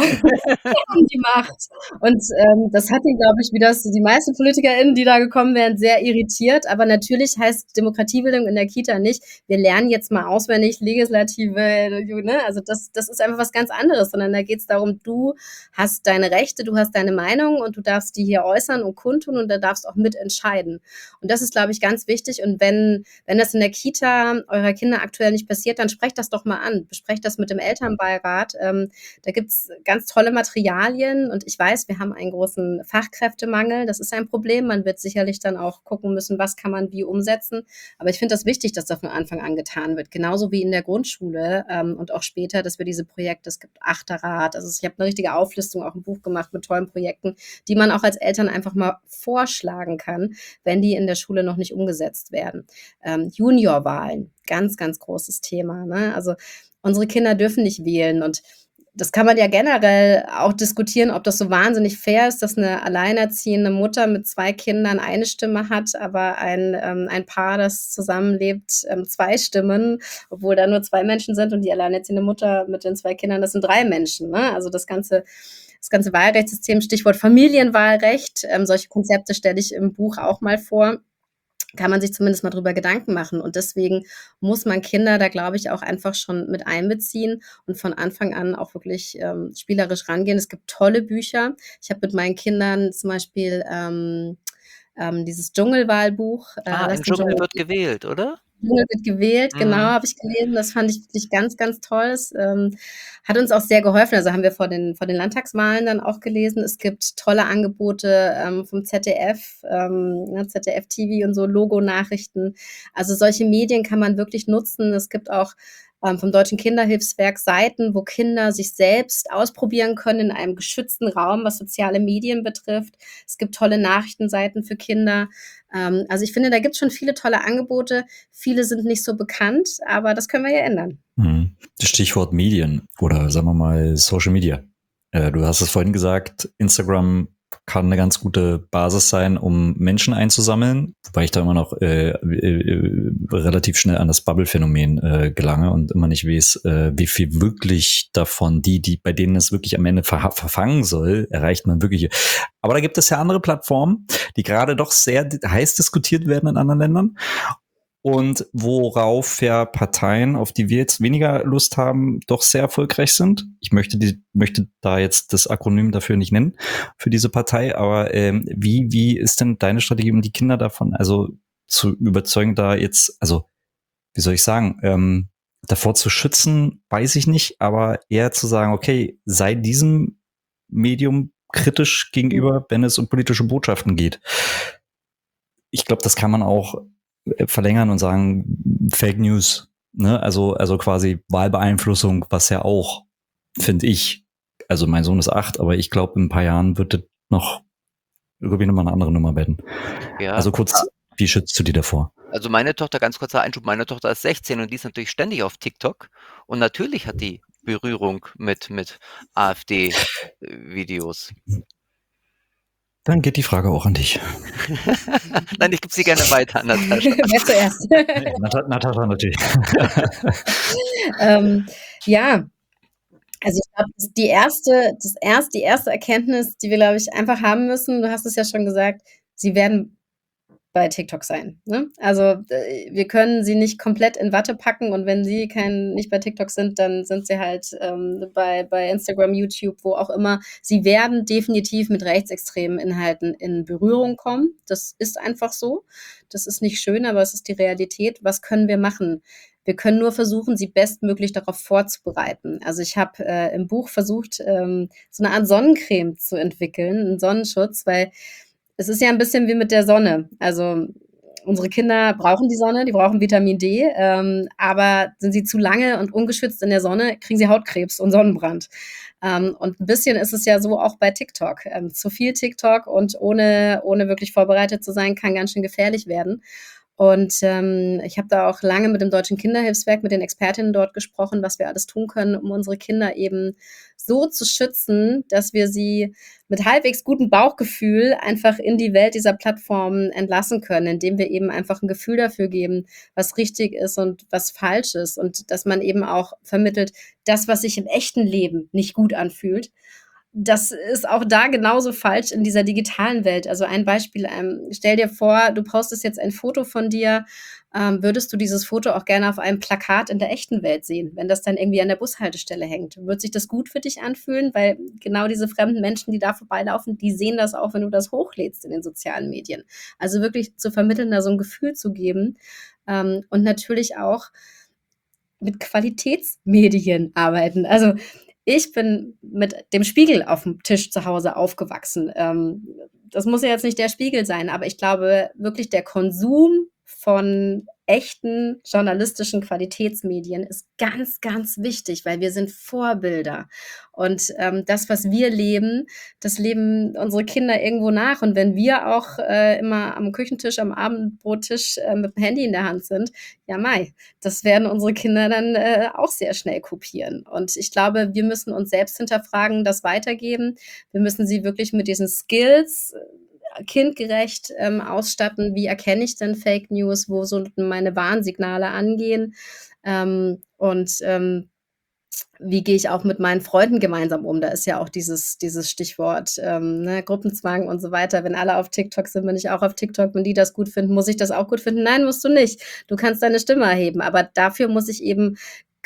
wir haben die Macht. Und ähm, das hat ihn, glaube ich, wie das die meisten PolitikerInnen, die da gekommen wären, sehr irritiert. Aber natürlich heißt Demokratiebildung in der Kita nicht, wir lernen jetzt mal auswendig Legislative, ne? Also das, das ist einfach was ganz anderes, sondern da geht es darum, du hast deine Rechte, du hast deine Meinung und du darfst die hier äußern und kundtun und da darfst auch mitentscheiden. Und das ist, glaube ich, ganz wichtig. Und wenn, wenn das in der Kita eurer Kinder aktuell nicht passiert, dann sprecht das doch mal an. Besprecht das mit dem Elternbeirat. Ähm, da gibt's ganz tolle Materialien und ich weiß, wir haben einen großen Fachkräftemangel. Das ist ein Problem. Man wird sicherlich dann auch gucken müssen, was kann man wie umsetzen. Aber ich finde das wichtig, dass das von Anfang an getan wird. Genauso wie in der Grundschule ähm, und auch später, dass wir diese Projekte, es gibt Achterrat. Also ich habe eine richtige Auflistung, auch ein Buch gemacht mit tollen Projekten, die man auch als Eltern einfach mal vorschlagen kann, wenn die in der Schule noch nicht umgesetzt werden. Ähm, Juniorwahlen, ganz, ganz großes Thema. Ne? Also unsere Kinder dürfen nicht wählen und das kann man ja generell auch diskutieren, ob das so wahnsinnig fair ist, dass eine alleinerziehende Mutter mit zwei Kindern eine Stimme hat, aber ein, ähm, ein Paar, das zusammenlebt, ähm, zwei Stimmen, obwohl da nur zwei Menschen sind und die alleinerziehende Mutter mit den zwei Kindern, das sind drei Menschen. Ne? Also das ganze, das ganze Wahlrechtssystem, Stichwort Familienwahlrecht, ähm, solche Konzepte stelle ich im Buch auch mal vor. Kann man sich zumindest mal drüber Gedanken machen. Und deswegen muss man Kinder da, glaube ich, auch einfach schon mit einbeziehen und von Anfang an auch wirklich ähm, spielerisch rangehen. Es gibt tolle Bücher. Ich habe mit meinen Kindern zum Beispiel ähm, ähm, dieses Dschungelwahlbuch, äh, Ah, Lass im den Dschungel Dschungel wird gewählt, oder? Dschungel wird gewählt, genau, Mhm. habe ich gelesen. Das fand ich wirklich ganz, ganz toll. Es, ähm, hat uns auch sehr geholfen. Also haben wir vor den, vor den Landtagswahlen dann auch gelesen. Es gibt tolle Angebote ähm, vom Z D F, ähm, ne, Z D F-T V und so, Logo-Nachrichten. Also solche Medien kann man wirklich nutzen. Es gibt auch ähm, vom Deutschen Kinderhilfswerk Seiten, wo Kinder sich selbst ausprobieren können in einem geschützten Raum, was soziale Medien betrifft. Es gibt tolle Nachrichtenseiten für Kinder. Ähm, also ich finde, da gibt es schon viele tolle Angebote. Viele sind nicht so bekannt, aber das können wir ja ändern. Mhm. Stichwort Medien oder sagen wir mal Social Media. Äh, du hast es vorhin gesagt, Instagram kann eine ganz gute Basis sein, um Menschen einzusammeln, wobei ich da immer noch äh, äh, relativ schnell an das Bubble-Phänomen äh, gelange und immer nicht weiß, äh, wie viel wirklich davon die, die bei denen es wirklich am Ende ver verfangen soll, erreicht man wirklich. Aber da gibt es ja andere Plattformen, die gerade doch sehr heiß diskutiert werden in anderen Ländern. Und worauf ja Parteien, auf die wir jetzt weniger Lust haben, doch sehr erfolgreich sind. Ich möchte die, möchte da jetzt das Akronym dafür nicht nennen, für diese Partei, aber ähm, wie, wie ist denn deine Strategie, um die Kinder davon, also zu überzeugen, da jetzt, also, wie soll ich sagen, ähm, davor zu schützen, weiß ich nicht, aber eher zu sagen, okay, sei diesem Medium kritisch gegenüber, wenn es um politische Botschaften geht. Ich glaube, das kann man auch verlängern und sagen Fake News, ne? Also also quasi Wahlbeeinflussung, was ja auch, finde ich, also mein Sohn ist acht, aber ich glaube, in ein paar Jahren wird das noch irgendwie nochmal eine andere Nummer werden. Ja. Also kurz, wie schützt du die davor? Also meine Tochter, ganz kurzer Einschub, meine Tochter ist sechzehn und die ist natürlich ständig auf TikTok und natürlich hat die Berührung mit, mit AfD-Videos. Dann geht die Frage auch an dich. Nein, ich gebe sie gerne weiter, Natascha. Wer zuerst? Nee, Nat Natascha natürlich. ähm, ja, also ich glaube, die erste, das erst, die erste Erkenntnis, die wir, glaube ich, einfach haben müssen, du hast es ja schon gesagt, sie werden bei TikTok sein. Ne? Also äh, wir können sie nicht komplett in Watte packen und wenn sie kein, nicht bei TikTok sind, dann sind sie halt ähm, bei, bei Instagram, YouTube, wo auch immer. Sie werden definitiv mit rechtsextremen Inhalten in Berührung kommen. Das ist einfach so. Das ist nicht schön, aber es ist die Realität. Was können wir machen? Wir können nur versuchen, sie bestmöglich darauf vorzubereiten. Also ich habe äh, im Buch versucht, ähm, so eine Art Sonnencreme zu entwickeln, einen Sonnenschutz, weil es ist ja ein bisschen wie mit der Sonne. Also unsere Kinder brauchen die Sonne, die brauchen Vitamin D, ähm, aber sind sie zu lange und ungeschützt in der Sonne, kriegen sie Hautkrebs und Sonnenbrand. Ähm, und ein bisschen ist es ja so auch bei TikTok. Ähm, zu viel TikTok und ohne, ohne wirklich vorbereitet zu sein, kann ganz schön gefährlich werden. Und ähm, ich habe da auch lange mit dem Deutschen Kinderhilfswerk, mit den Expertinnen dort gesprochen, was wir alles tun können, um unsere Kinder eben so zu schützen, dass wir sie mit halbwegs gutem Bauchgefühl einfach in die Welt dieser Plattformen entlassen können, indem wir eben einfach ein Gefühl dafür geben, was richtig ist und was falsch ist. Und dass man eben auch vermittelt, das, was sich im echten Leben nicht gut anfühlt, das ist auch da genauso falsch in dieser digitalen Welt. Also ein Beispiel, ähm, stell dir vor, du postest jetzt ein Foto von dir, ähm, würdest du dieses Foto auch gerne auf einem Plakat in der echten Welt sehen, wenn das dann irgendwie an der Bushaltestelle hängt? Wird sich das gut für dich anfühlen? Weil genau diese fremden Menschen, die da vorbeilaufen, die sehen das auch, wenn du das hochlädst in den sozialen Medien. Also wirklich zu vermitteln, da so ein Gefühl zu geben ähm, und natürlich auch mit Qualitätsmedien arbeiten. Also ich bin mit dem Spiegel auf dem Tisch zu Hause aufgewachsen. Ähm, das muss ja jetzt nicht der Spiegel sein, aber ich glaube wirklich, der Konsum von echten journalistischen Qualitätsmedien ist ganz, ganz wichtig, weil wir sind Vorbilder. Und ähm, das, was wir leben, das leben unsere Kinder irgendwo nach. Und wenn wir auch äh, immer am Küchentisch, am Abendbrottisch äh, mit dem Handy in der Hand sind, ja mai, das werden unsere Kinder dann äh, auch sehr schnell kopieren. Und ich glaube, wir müssen uns selbst hinterfragen, das weitergeben. Wir müssen sie wirklich mit diesen Skills kindgerecht ähm, ausstatten. Wie erkenne ich denn Fake News? Wo sollten meine Warnsignale angehen? Ähm, und ähm, wie gehe ich auch mit meinen Freunden gemeinsam um? Da ist ja auch dieses, dieses Stichwort ähm, ne, Gruppenzwang und so weiter. Wenn alle auf TikTok sind, bin ich auch auf TikTok. Wenn die das gut finden, muss ich das auch gut finden? Nein, musst du nicht. Du kannst deine Stimme erheben. Aber dafür muss ich eben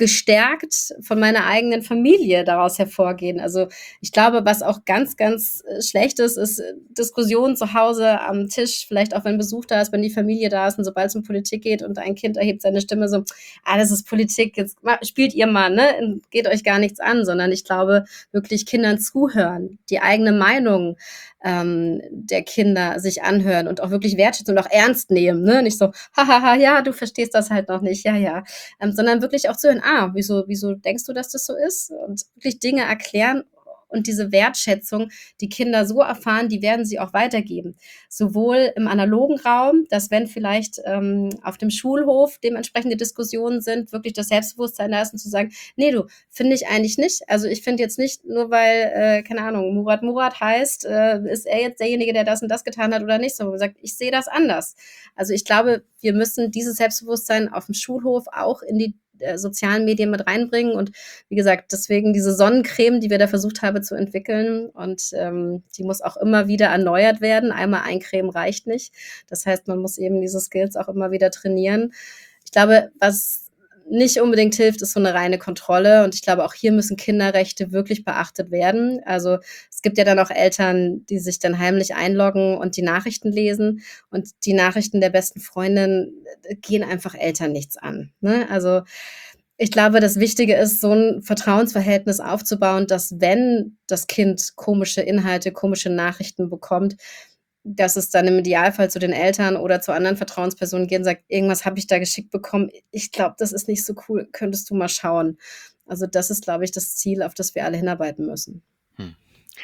gestärkt von meiner eigenen Familie daraus hervorgehen. Also ich glaube, was auch ganz, ganz äh, schlecht ist, ist äh, Diskussionen zu Hause am Tisch, vielleicht auch wenn Besuch da ist, wenn die Familie da ist und sobald es um Politik geht und ein Kind erhebt seine Stimme so, ah, das ist Politik, jetzt ma- spielt ihr mal, ne? Geht euch gar nichts an, sondern ich glaube, wirklich Kindern zuhören, die eigene Meinung ähm, der Kinder sich anhören und auch wirklich wertschätzen und auch ernst nehmen, ne? Nicht so, hahaha, ja, du verstehst das halt noch nicht, ja, ja, ähm, sondern wirklich auch zuhören, ah, wieso, wieso denkst du, dass das so ist? Und wirklich Dinge erklären und diese Wertschätzung, die Kinder so erfahren, die werden sie auch weitergeben. Sowohl im analogen Raum, dass wenn vielleicht ähm, auf dem Schulhof dementsprechende Diskussionen sind, wirklich das Selbstbewusstsein da ist und zu sagen, nee, du, finde ich eigentlich nicht. Also ich finde jetzt nicht, nur weil, äh, keine Ahnung, Murat Murat heißt, äh, ist er jetzt derjenige, der das und das getan hat oder nicht, sondern gesagt, ich sehe das anders. Also ich glaube, wir müssen dieses Selbstbewusstsein auf dem Schulhof auch in die äh, sozialen Medien mit reinbringen und wie gesagt, deswegen diese Sonnencreme, die wir da versucht haben zu entwickeln und ähm, die muss auch immer wieder erneuert werden. Einmal eincremen reicht nicht. Das heißt, man muss eben diese Skills auch immer wieder trainieren. Ich glaube, was nicht unbedingt hilft, ist so eine reine Kontrolle. Und ich glaube, auch hier müssen Kinderrechte wirklich beachtet werden. Also es gibt ja dann auch Eltern, die sich dann heimlich einloggen und die Nachrichten lesen. Und die Nachrichten der besten Freundin äh, gehen einfach Eltern nichts an. Ne? Also ich glaube, das Wichtige ist, so ein Vertrauensverhältnis aufzubauen, dass wenn das Kind komische Inhalte, komische Nachrichten bekommt, dass es dann im Idealfall zu den Eltern oder zu anderen Vertrauenspersonen geht und sagt: „Irgendwas habe ich da geschickt bekommen. Ich glaube, das ist nicht so cool. Könntest du mal schauen?“ Also, das ist, glaube ich, das Ziel, auf das wir alle hinarbeiten müssen. Hm.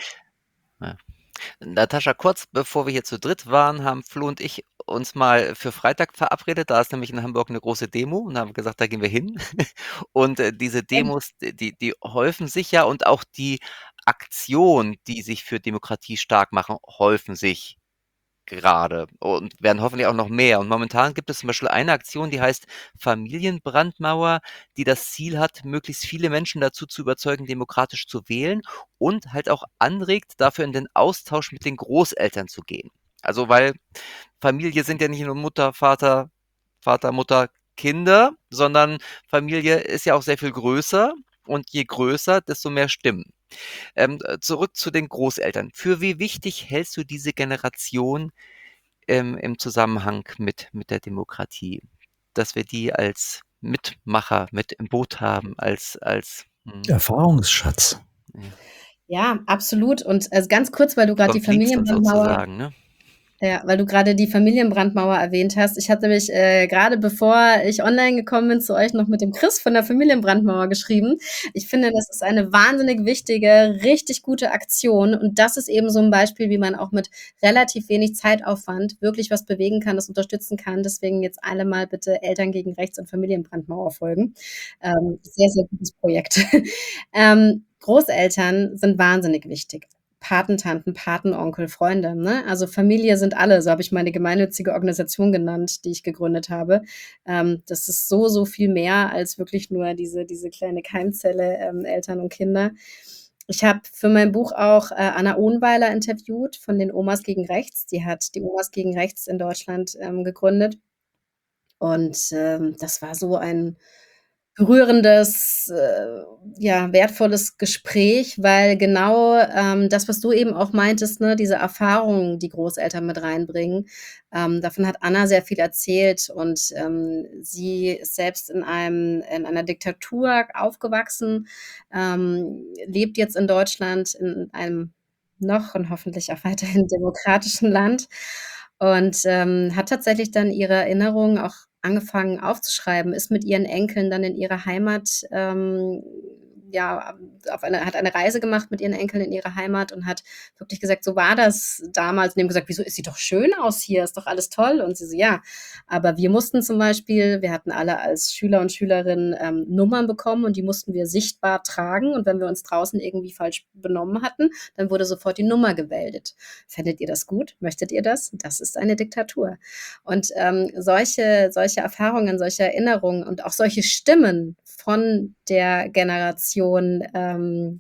Ja. Natascha, kurz bevor wir hier zu dritt waren, haben Flo und ich uns mal für Freitag verabredet. Da ist nämlich in Hamburg eine große Demo und haben gesagt, da gehen wir hin. Und äh, diese Demos, die, die häufen sich ja und auch die Aktionen, die sich für Demokratie stark machen, häufen sich gerade und werden hoffentlich auch noch mehr. Und momentan gibt es zum Beispiel eine Aktion, die heißt Familienbrandmauer, die das Ziel hat, möglichst viele Menschen dazu zu überzeugen, demokratisch zu wählen und halt auch anregt, dafür in den Austausch mit den Großeltern zu gehen. Also weil Familie sind ja nicht nur Mutter, Vater, Vater, Mutter, Kinder, sondern Familie ist ja auch sehr viel größer und je größer, desto mehr Stimmen. Ähm, äh, zurück zu den Großeltern. Für wie wichtig hältst du diese Generation ähm, im Zusammenhang mit, mit der Demokratie? Dass wir die als Mitmacher mit im Boot haben, als, als hm, Erfahrungsschatz. Ja, absolut. Und, also, ganz kurz, weil du grad die Komplizen Familienbrandmauer sozusagen, ne? Ja, weil du gerade die Familienbrandmauer erwähnt hast. Ich hatte nämlich, äh, grade bevor ich online gekommen bin zu euch, noch mit dem Chris von der Familienbrandmauer geschrieben. Ich finde, das ist eine wahnsinnig wichtige, richtig gute Aktion und das ist eben so ein Beispiel, wie man auch mit relativ wenig Zeitaufwand wirklich was bewegen kann, das unterstützen kann. Deswegen jetzt alle mal bitte Eltern gegen Rechts und Familienbrandmauer folgen. Ähm, sehr, sehr gutes Projekt. Ähm, Großeltern sind wahnsinnig wichtig. Patentanten, Patenonkel, Freunde, ne? Also Familie sind alle, so habe ich meine gemeinnützige Organisation genannt, die ich gegründet habe. Ähm, das ist so, so viel mehr als wirklich nur diese, diese kleine Keimzelle ähm, Eltern und Kinder. Ich habe für mein Buch auch äh, Anna Ohnweiler interviewt von den Omas gegen Rechts. Die hat die Omas gegen Rechts in Deutschland ähm, gegründet. Und ähm, das war so ein berührendes, äh, ja, wertvolles Gespräch, weil genau, ähm, das, was du eben auch meintest, ne, diese Erfahrungen, die Großeltern mit reinbringen, ähm, davon hat Anna sehr viel erzählt und, ähm, sie ist selbst in einem in einer Diktatur aufgewachsen, ähm, lebt jetzt in Deutschland in einem noch und hoffentlich auch weiterhin demokratischen Land und, ähm, hat tatsächlich dann ihre Erinnerungen auch angefangen aufzuschreiben, ist mit ihren Enkeln dann in ihre Heimat, ähm, ja, auf eine hat eine Reise gemacht mit ihren Enkeln in ihre Heimat und hat wirklich gesagt: „So war das damals.“ Und die haben gesagt: „Wieso? Es sieht doch schön aus hier, ist doch alles toll.“ Und sie so: „Ja, aber wir mussten zum Beispiel wir hatten alle als Schüler und Schülerinnen, ähm, Nummern bekommen und die mussten wir sichtbar tragen und wenn wir uns draußen irgendwie falsch benommen hatten, dann wurde sofort die Nummer gemeldet. Fändet ihr das gut? Möchtet ihr das? Das ist eine Diktatur.“ Und ähm, solche, solche Erfahrungen, solche Erinnerungen und auch solche Stimmen von der Generation ähm,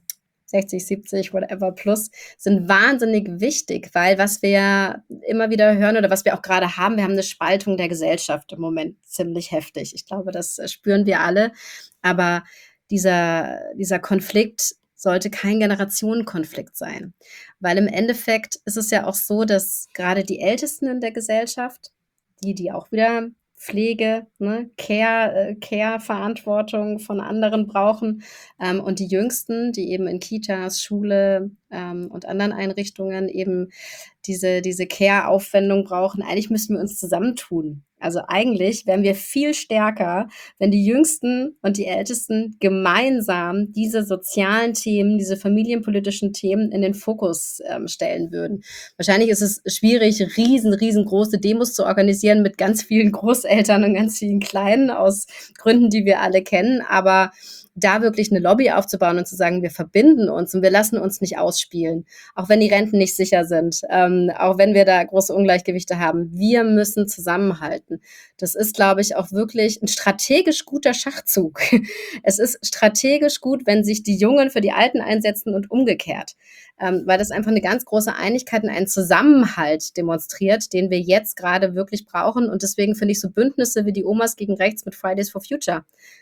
sechzig, siebzig, whatever plus, sind wahnsinnig wichtig, weil was wir immer wieder hören oder was wir auch gerade haben, wir haben eine Spaltung der Gesellschaft im Moment ziemlich heftig. Ich glaube, das spüren wir alle. Aber dieser, dieser Konflikt sollte kein Generationenkonflikt sein. Weil im Endeffekt ist es ja auch so, dass gerade die Ältesten in der Gesellschaft, die, die auch wieder Pflege, ne, Care, äh, Care-Verantwortung von anderen brauchen. Ähm, und die Jüngsten, die eben in Kitas, Schule ähm, und anderen Einrichtungen eben diese, diese Care-Aufwendung brauchen. Eigentlich müssten wir uns zusammentun. Also eigentlich wären wir viel stärker, wenn die Jüngsten und die Ältesten gemeinsam diese sozialen Themen, diese familienpolitischen Themen in den Fokus ähm, stellen würden. Wahrscheinlich ist es schwierig, riesen, riesengroße Demos zu organisieren mit ganz vielen Großeltern und ganz vielen Kleinen aus Gründen, die wir alle kennen. Aber da wirklich eine Lobby aufzubauen und zu sagen, wir verbinden uns und wir lassen uns nicht ausspielen, auch wenn die Renten nicht sicher sind, ähm, auch wenn wir da große Ungleichgewichte haben. Wir müssen zusammenhalten. Das ist, glaube ich, auch wirklich ein strategisch guter Schachzug. Es ist strategisch gut, wenn sich die Jungen für die Alten einsetzen und umgekehrt, ähm, weil das einfach eine ganz große Einigkeit und einen Zusammenhalt demonstriert, den wir jetzt gerade wirklich brauchen. Und deswegen finde ich so Bündnisse wie die Omas gegen Rechts mit Fridays for Future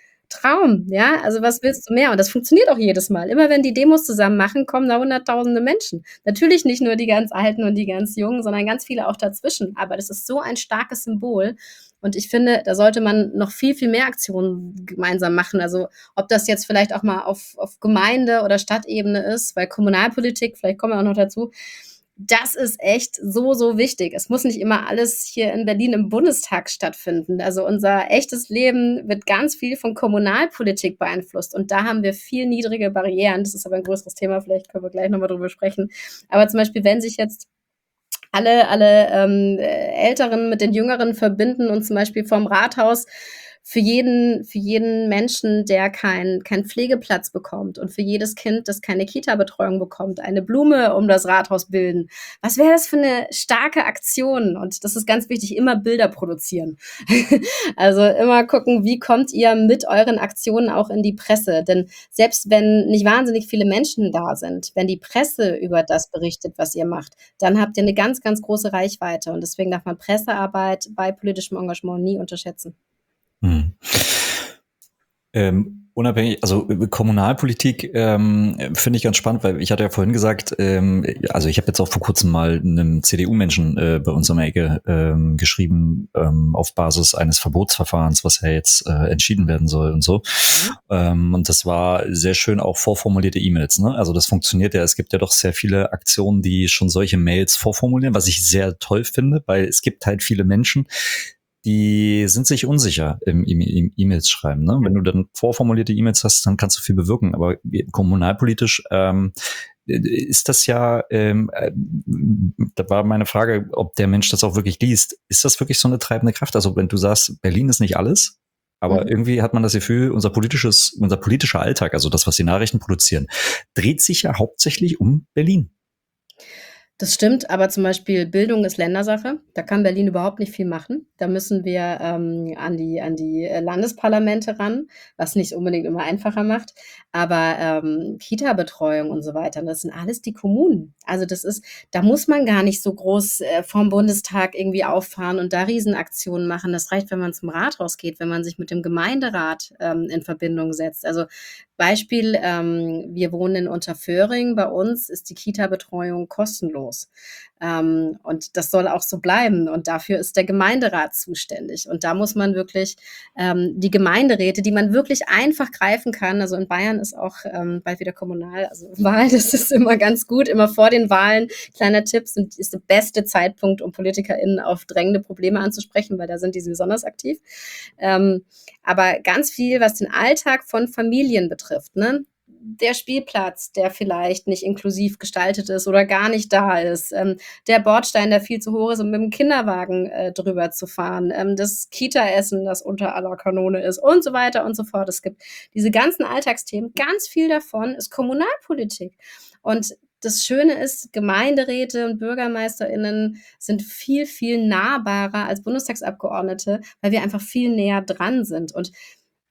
Traum, ja, also was willst du mehr? Und das funktioniert auch jedes Mal. Immer wenn die Demos zusammen machen, kommen da hunderttausende Menschen. Natürlich nicht nur die ganz Alten und die ganz Jungen, sondern ganz viele auch dazwischen. Aber das ist so ein starkes Symbol. Und ich finde, da sollte man noch viel, viel mehr Aktionen gemeinsam machen. Also ob das jetzt vielleicht auch mal auf, auf Gemeinde- oder Stadtebene ist, weil Kommunalpolitik, vielleicht kommen wir auch noch dazu, das ist echt so, so wichtig. Es muss nicht immer alles hier in Berlin im Bundestag stattfinden. Also unser echtes Leben wird ganz viel von Kommunalpolitik beeinflusst. Und da haben wir viel niedrige Barrieren. Das ist aber ein größeres Thema. Vielleicht können wir gleich nochmal drüber sprechen. Aber zum Beispiel, wenn sich jetzt alle, alle ähm, Älteren mit den Jüngeren verbinden und zum Beispiel vom Rathaus für jeden, für jeden Menschen, der keinen kein Pflegeplatz bekommt und für jedes Kind, das keine Kita-Betreuung bekommt, eine Blume um das Rathaus bilden. Was wäre das für eine starke Aktion? Und das ist ganz wichtig, immer Bilder produzieren. Also immer gucken, wie kommt ihr mit euren Aktionen auch in die Presse? Denn selbst wenn nicht wahnsinnig viele Menschen da sind, wenn die Presse über das berichtet, was ihr macht, dann habt ihr eine ganz, ganz große Reichweite. Und deswegen darf man Pressearbeit bei politischem Engagement nie unterschätzen. Hm. Ähm, unabhängig, also äh, Kommunalpolitik ähm, finde ich ganz spannend, weil ich hatte ja vorhin gesagt, ähm, also ich habe jetzt auch vor kurzem mal einem C D U-Menschen äh, bei uns um die Ecke ähm, geschrieben, ähm, auf Basis eines Verbotsverfahrens, was ja jetzt äh, entschieden werden soll und so. Mhm. Ähm, und das war sehr schön auch vorformulierte E-Mails, ne? Also das funktioniert ja, es gibt ja doch sehr viele Aktionen, die schon solche Mails vorformulieren, was ich sehr toll finde, weil es gibt halt viele Menschen, die sind sich unsicher im, im, im E-Mails schreiben. Ne? Wenn du dann vorformulierte E-Mails hast, dann kannst du viel bewirken. Aber kommunalpolitisch ähm, ist das ja, ähm, äh, da war meine Frage, ob der Mensch das auch wirklich liest. Ist das wirklich so eine treibende Kraft? Also wenn du sagst, Berlin ist nicht alles, aber mhm. irgendwie hat man das Gefühl, unser politisches, unser politischer Alltag, also das, was die Nachrichten produzieren, dreht sich ja hauptsächlich um Berlin. Das stimmt, aber zum Beispiel Bildung ist Ländersache. Da kann Berlin überhaupt nicht viel machen. Da müssen wir ähm, an die an die Landesparlamente ran, was nicht unbedingt immer einfacher macht. Aber ähm, Kita-Betreuung und so weiter, das sind alles die Kommunen. Also das ist, da muss man gar nicht so groß äh, vom Bundestag irgendwie auffahren und da Riesenaktionen machen. Das reicht, wenn man zum Rathaus geht, wenn man sich mit dem Gemeinderat ähm, in Verbindung setzt. Also Beispiel, ähm, wir wohnen in Unterföhring. Bei uns ist die Kita-Betreuung kostenlos. Ähm, und das soll auch so bleiben. Und dafür ist der Gemeinderat zuständig. Und da muss man wirklich ähm, die Gemeinderäte, die man wirklich einfach greifen kann. Also in Bayern ist auch ähm, bald wieder Kommunal, also Wahl, das ist immer ganz gut, immer vor den Wahlen. Kleiner Tipp, sind, ist der beste Zeitpunkt, um PolitikerInnen auf drängende Probleme anzusprechen, weil da sind die besonders aktiv. Ähm, aber ganz viel, was den Alltag von Familien betrifft, ne? Der Spielplatz, der vielleicht nicht inklusiv gestaltet ist oder gar nicht da ist, ähm, der Bordstein, der viel zu hoch ist, um mit dem Kinderwagen äh, drüber zu fahren, ähm, das Kita-Essen, das unter aller Kanone ist und so weiter und so fort. Es gibt diese ganzen Alltagsthemen, ganz viel davon ist Kommunalpolitik. Und das Schöne ist, Gemeinderäte und BürgermeisterInnen sind viel, viel nahbarer als Bundestagsabgeordnete, weil wir einfach viel näher dran sind. Und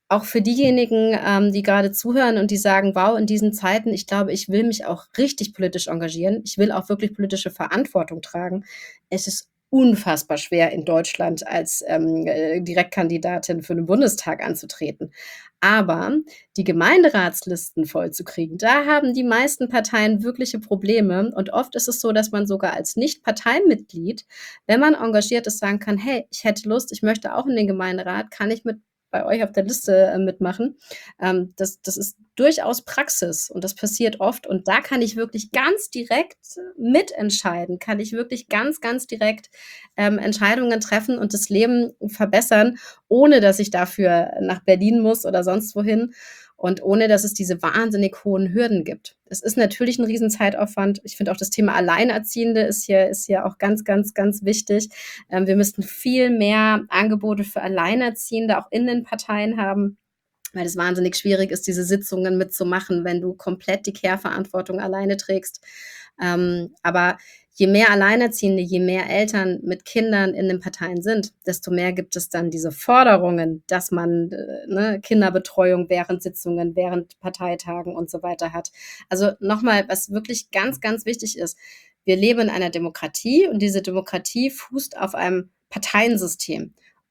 auch für diejenigen, ähm, die gerade zuhören und die sagen: „Wow, in diesen Zeiten, ich glaube, ich will mich auch richtig politisch engagieren. Ich will auch wirklich politische Verantwortung tragen.“ Es ist unfassbar schwer in Deutschland als, ähm, äh, Direktkandidatin für den Bundestag anzutreten. Aber die Gemeinderatslisten vollzukriegen, da haben die meisten Parteien wirkliche Probleme. Und oft ist es so, dass man sogar als Nicht-Parteimitglied, wenn man engagiert ist, sagen kann: „Hey, ich hätte Lust, ich möchte auch in den Gemeinderat. Kann ich mit bei euch auf der Liste äh, mitmachen?“ Ähm, das, das ist durchaus Praxis und das passiert oft. Und da kann ich wirklich ganz direkt mitentscheiden, kann ich wirklich ganz, ganz direkt ähm, Entscheidungen treffen und das Leben verbessern, ohne dass ich dafür nach Berlin muss oder sonst wohin und ohne dass es diese wahnsinnig hohen Hürden gibt. Es ist natürlich ein Riesenzeitaufwand. Ich finde auch das Thema Alleinerziehende ist hier, ist hier auch ganz, ganz, ganz wichtig. Ähm, wir müssten viel mehr Angebote für Alleinerziehende auch in den Parteien haben, weil es wahnsinnig schwierig ist, diese Sitzungen mitzumachen, wenn du komplett die Care-Verantwortung alleine trägst. Ähm, aber je mehr Alleinerziehende, je mehr Eltern mit Kindern in den Parteien sind, desto mehr gibt es dann diese Forderungen, dass man äh, ne, Kinderbetreuung während Sitzungen, während Parteitagen und so weiter hat. Also nochmal, was wirklich ganz, ganz wichtig ist, wir leben in einer Demokratie und diese Demokratie fußt auf einem Parteiensystem.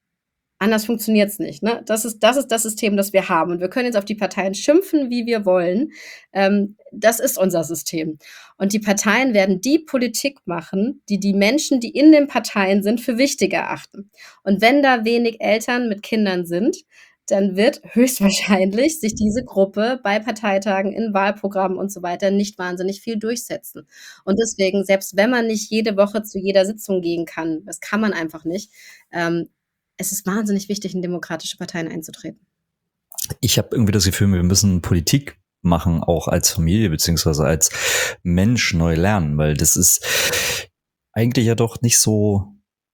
Anders funktioniert es nicht. Ne? Das ist, das ist das System, das wir haben. Und wir können jetzt auf die Parteien schimpfen, wie wir wollen. Ähm, das ist unser System. Und die Parteien werden die Politik machen, die die Menschen, die in den Parteien sind, für wichtig erachten. Und wenn da wenig Eltern mit Kindern sind, dann wird höchstwahrscheinlich sich diese Gruppe bei Parteitagen, in Wahlprogrammen und so weiter nicht wahnsinnig viel durchsetzen. Und deswegen, selbst wenn man nicht jede Woche zu jeder Sitzung gehen kann, das kann man einfach nicht, ähm, es ist wahnsinnig wichtig, in demokratische Parteien einzutreten. Ich habe irgendwie das Gefühl, wir müssen Politik machen, auch als Familie beziehungsweise als Mensch neu lernen, weil das ist eigentlich ja doch nicht so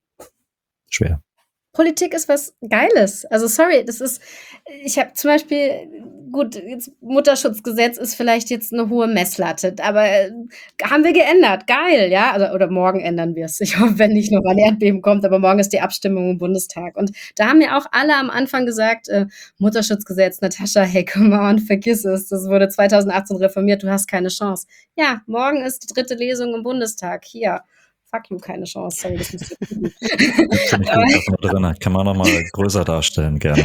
schwer. Politik ist was Geiles. Also sorry, das ist, ich habe zum Beispiel, gut, jetzt Mutterschutzgesetz ist vielleicht jetzt eine hohe Messlatte, aber äh, haben wir geändert. Geil, ja? Oder, oder morgen ändern wir es. Ich hoffe, wenn nicht noch ein Erdbeben kommt, aber morgen ist die Abstimmung im Bundestag. Und da haben ja auch alle am Anfang gesagt, äh, Mutterschutzgesetz, Natascha, hey, come on, vergiss es. Das wurde zweitausendachtzehn reformiert, du hast keine Chance. Ja, morgen ist die dritte Lesung im Bundestag. Hier. Fuck you, keine Chance. Sorry, das musst du tun. Finde ich gut, das mal drin. Kann man noch mal größer darstellen, gerne.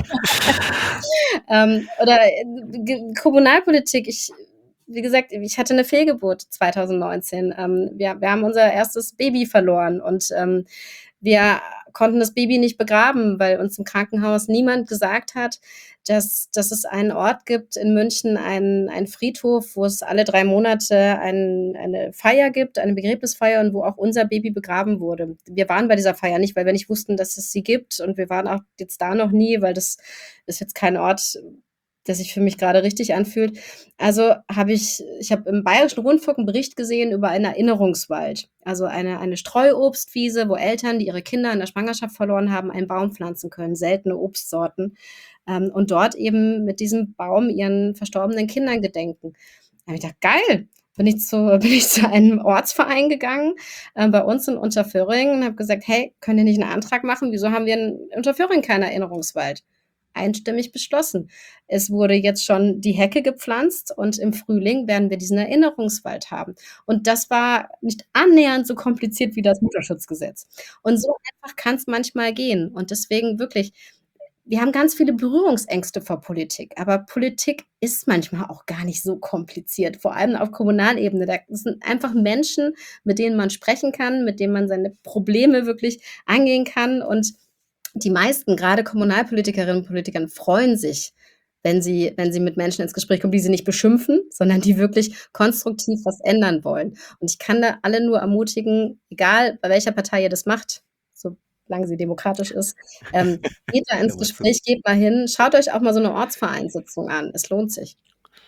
ähm, oder äh, Kommunalpolitik. Ich, wie gesagt, ich hatte eine Fehlgeburt zweitausendneunzehn. Ähm, wir, wir haben unser erstes Baby verloren und ähm, wir konnten das Baby nicht begraben, weil uns im Krankenhaus niemand gesagt hat, dass, dass es einen Ort gibt in München, einen, einen Friedhof, wo es alle drei Monate ein, eine Feier gibt, eine Begräbnisfeier und wo auch unser Baby begraben wurde. Wir waren bei dieser Feier nicht, weil wir nicht wussten, dass es sie gibt und wir waren auch jetzt da noch nie, weil das ist jetzt kein Ort, der sich für mich gerade richtig anfühlt. Also habe ich, ich habe im Bayerischen Rundfunk einen Bericht gesehen über einen Erinnerungswald. Also eine, eine Streuobstwiese, wo Eltern, die ihre Kinder in der Schwangerschaft verloren haben, einen Baum pflanzen können, seltene Obstsorten. Ähm, und dort eben mit diesem Baum ihren verstorbenen Kindern gedenken. Da habe ich gedacht, geil. Bin ich zu, bin ich zu einem Ortsverein gegangen, äh, bei uns in Unterföhring und habe gesagt, hey, könnt ihr nicht einen Antrag machen? Wieso haben wir in Unterföhring keinen Erinnerungswald? Einstimmig beschlossen. Es wurde jetzt schon die Hecke gepflanzt und im Frühling werden wir diesen Erinnerungswald haben. Und das war nicht annähernd so kompliziert wie das Mutterschutzgesetz. Und so einfach kann es manchmal gehen. Und deswegen wirklich, wir haben ganz viele Berührungsängste vor Politik, aber Politik ist manchmal auch gar nicht so kompliziert, vor allem auf Kommunalebene. Da sind einfach Menschen, mit denen man sprechen kann, mit denen man seine Probleme wirklich angehen kann und die meisten, gerade Kommunalpolitikerinnen und Politiker, freuen sich, wenn sie, wenn sie mit Menschen ins Gespräch kommen, die sie nicht beschimpfen, sondern die wirklich konstruktiv was ändern wollen. Und ich kann da alle nur ermutigen, egal bei welcher Partei ihr das macht, solange sie demokratisch ist, ähm, geht da ins Gespräch, geht mal hin, schaut euch auch mal so eine Ortsvereinssitzung an. Es lohnt sich.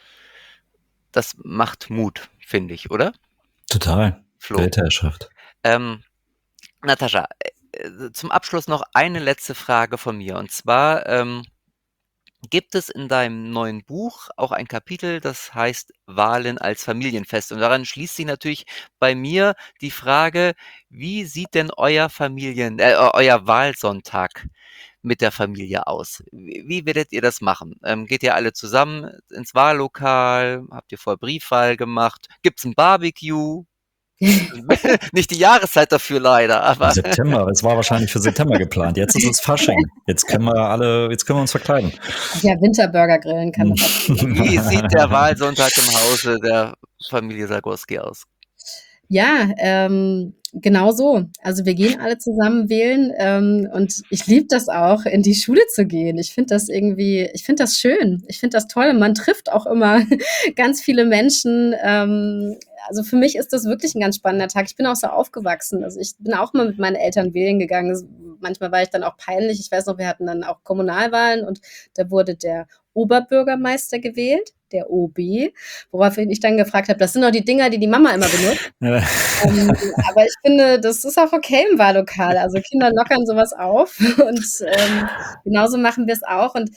Das macht Mut, finde ich, oder? Total. Flo. Weltherrschaft. Ähm, Natascha, zum Abschluss noch eine letzte Frage von mir. Und zwar, ähm, gibt es in deinem neuen Buch auch ein Kapitel, das heißt Wahlen als Familienfest. Und daran schließt sich natürlich bei mir die Frage, wie sieht denn euer Familien, äh, euer Wahlsonntag mit der Familie aus? Wie, wie werdet ihr das machen? Ähm, geht ihr alle zusammen ins Wahllokal? Habt ihr vorher Briefwahl gemacht? Gibt's ein Barbecue? Nicht die Jahreszeit dafür leider, Im aber September, es war wahrscheinlich für September geplant. Jetzt ist es Fasching. Jetzt können wir alle, jetzt können wir uns verkleiden. Ja, Winterburger grillen kann man auch. wie sieht der Wahlsonntag im Hause der Familie Zagorski aus? Ja, ähm, genau so. Also wir gehen alle zusammen wählen ähm, und ich liebe das auch, in die Schule zu gehen. Ich finde das irgendwie, ich finde das schön. Ich finde das toll. Man trifft auch immer ganz viele Menschen. Ähm, also für mich ist das wirklich ein ganz spannender Tag. Ich bin auch so aufgewachsen. Also ich bin auch mal mit meinen Eltern wählen gegangen. Das- Manchmal war ich dann auch peinlich. Ich weiß noch, wir hatten dann auch Kommunalwahlen und da wurde der Oberbürgermeister gewählt, der O B, woraufhin ich dann gefragt habe, das sind doch die Dinger, die die Mama immer benutzt. Ähm, aber ich finde, das ist auch okay im Wahllokal. Also Kinder lockern sowas auf und ähm, genauso machen wir es auch. Und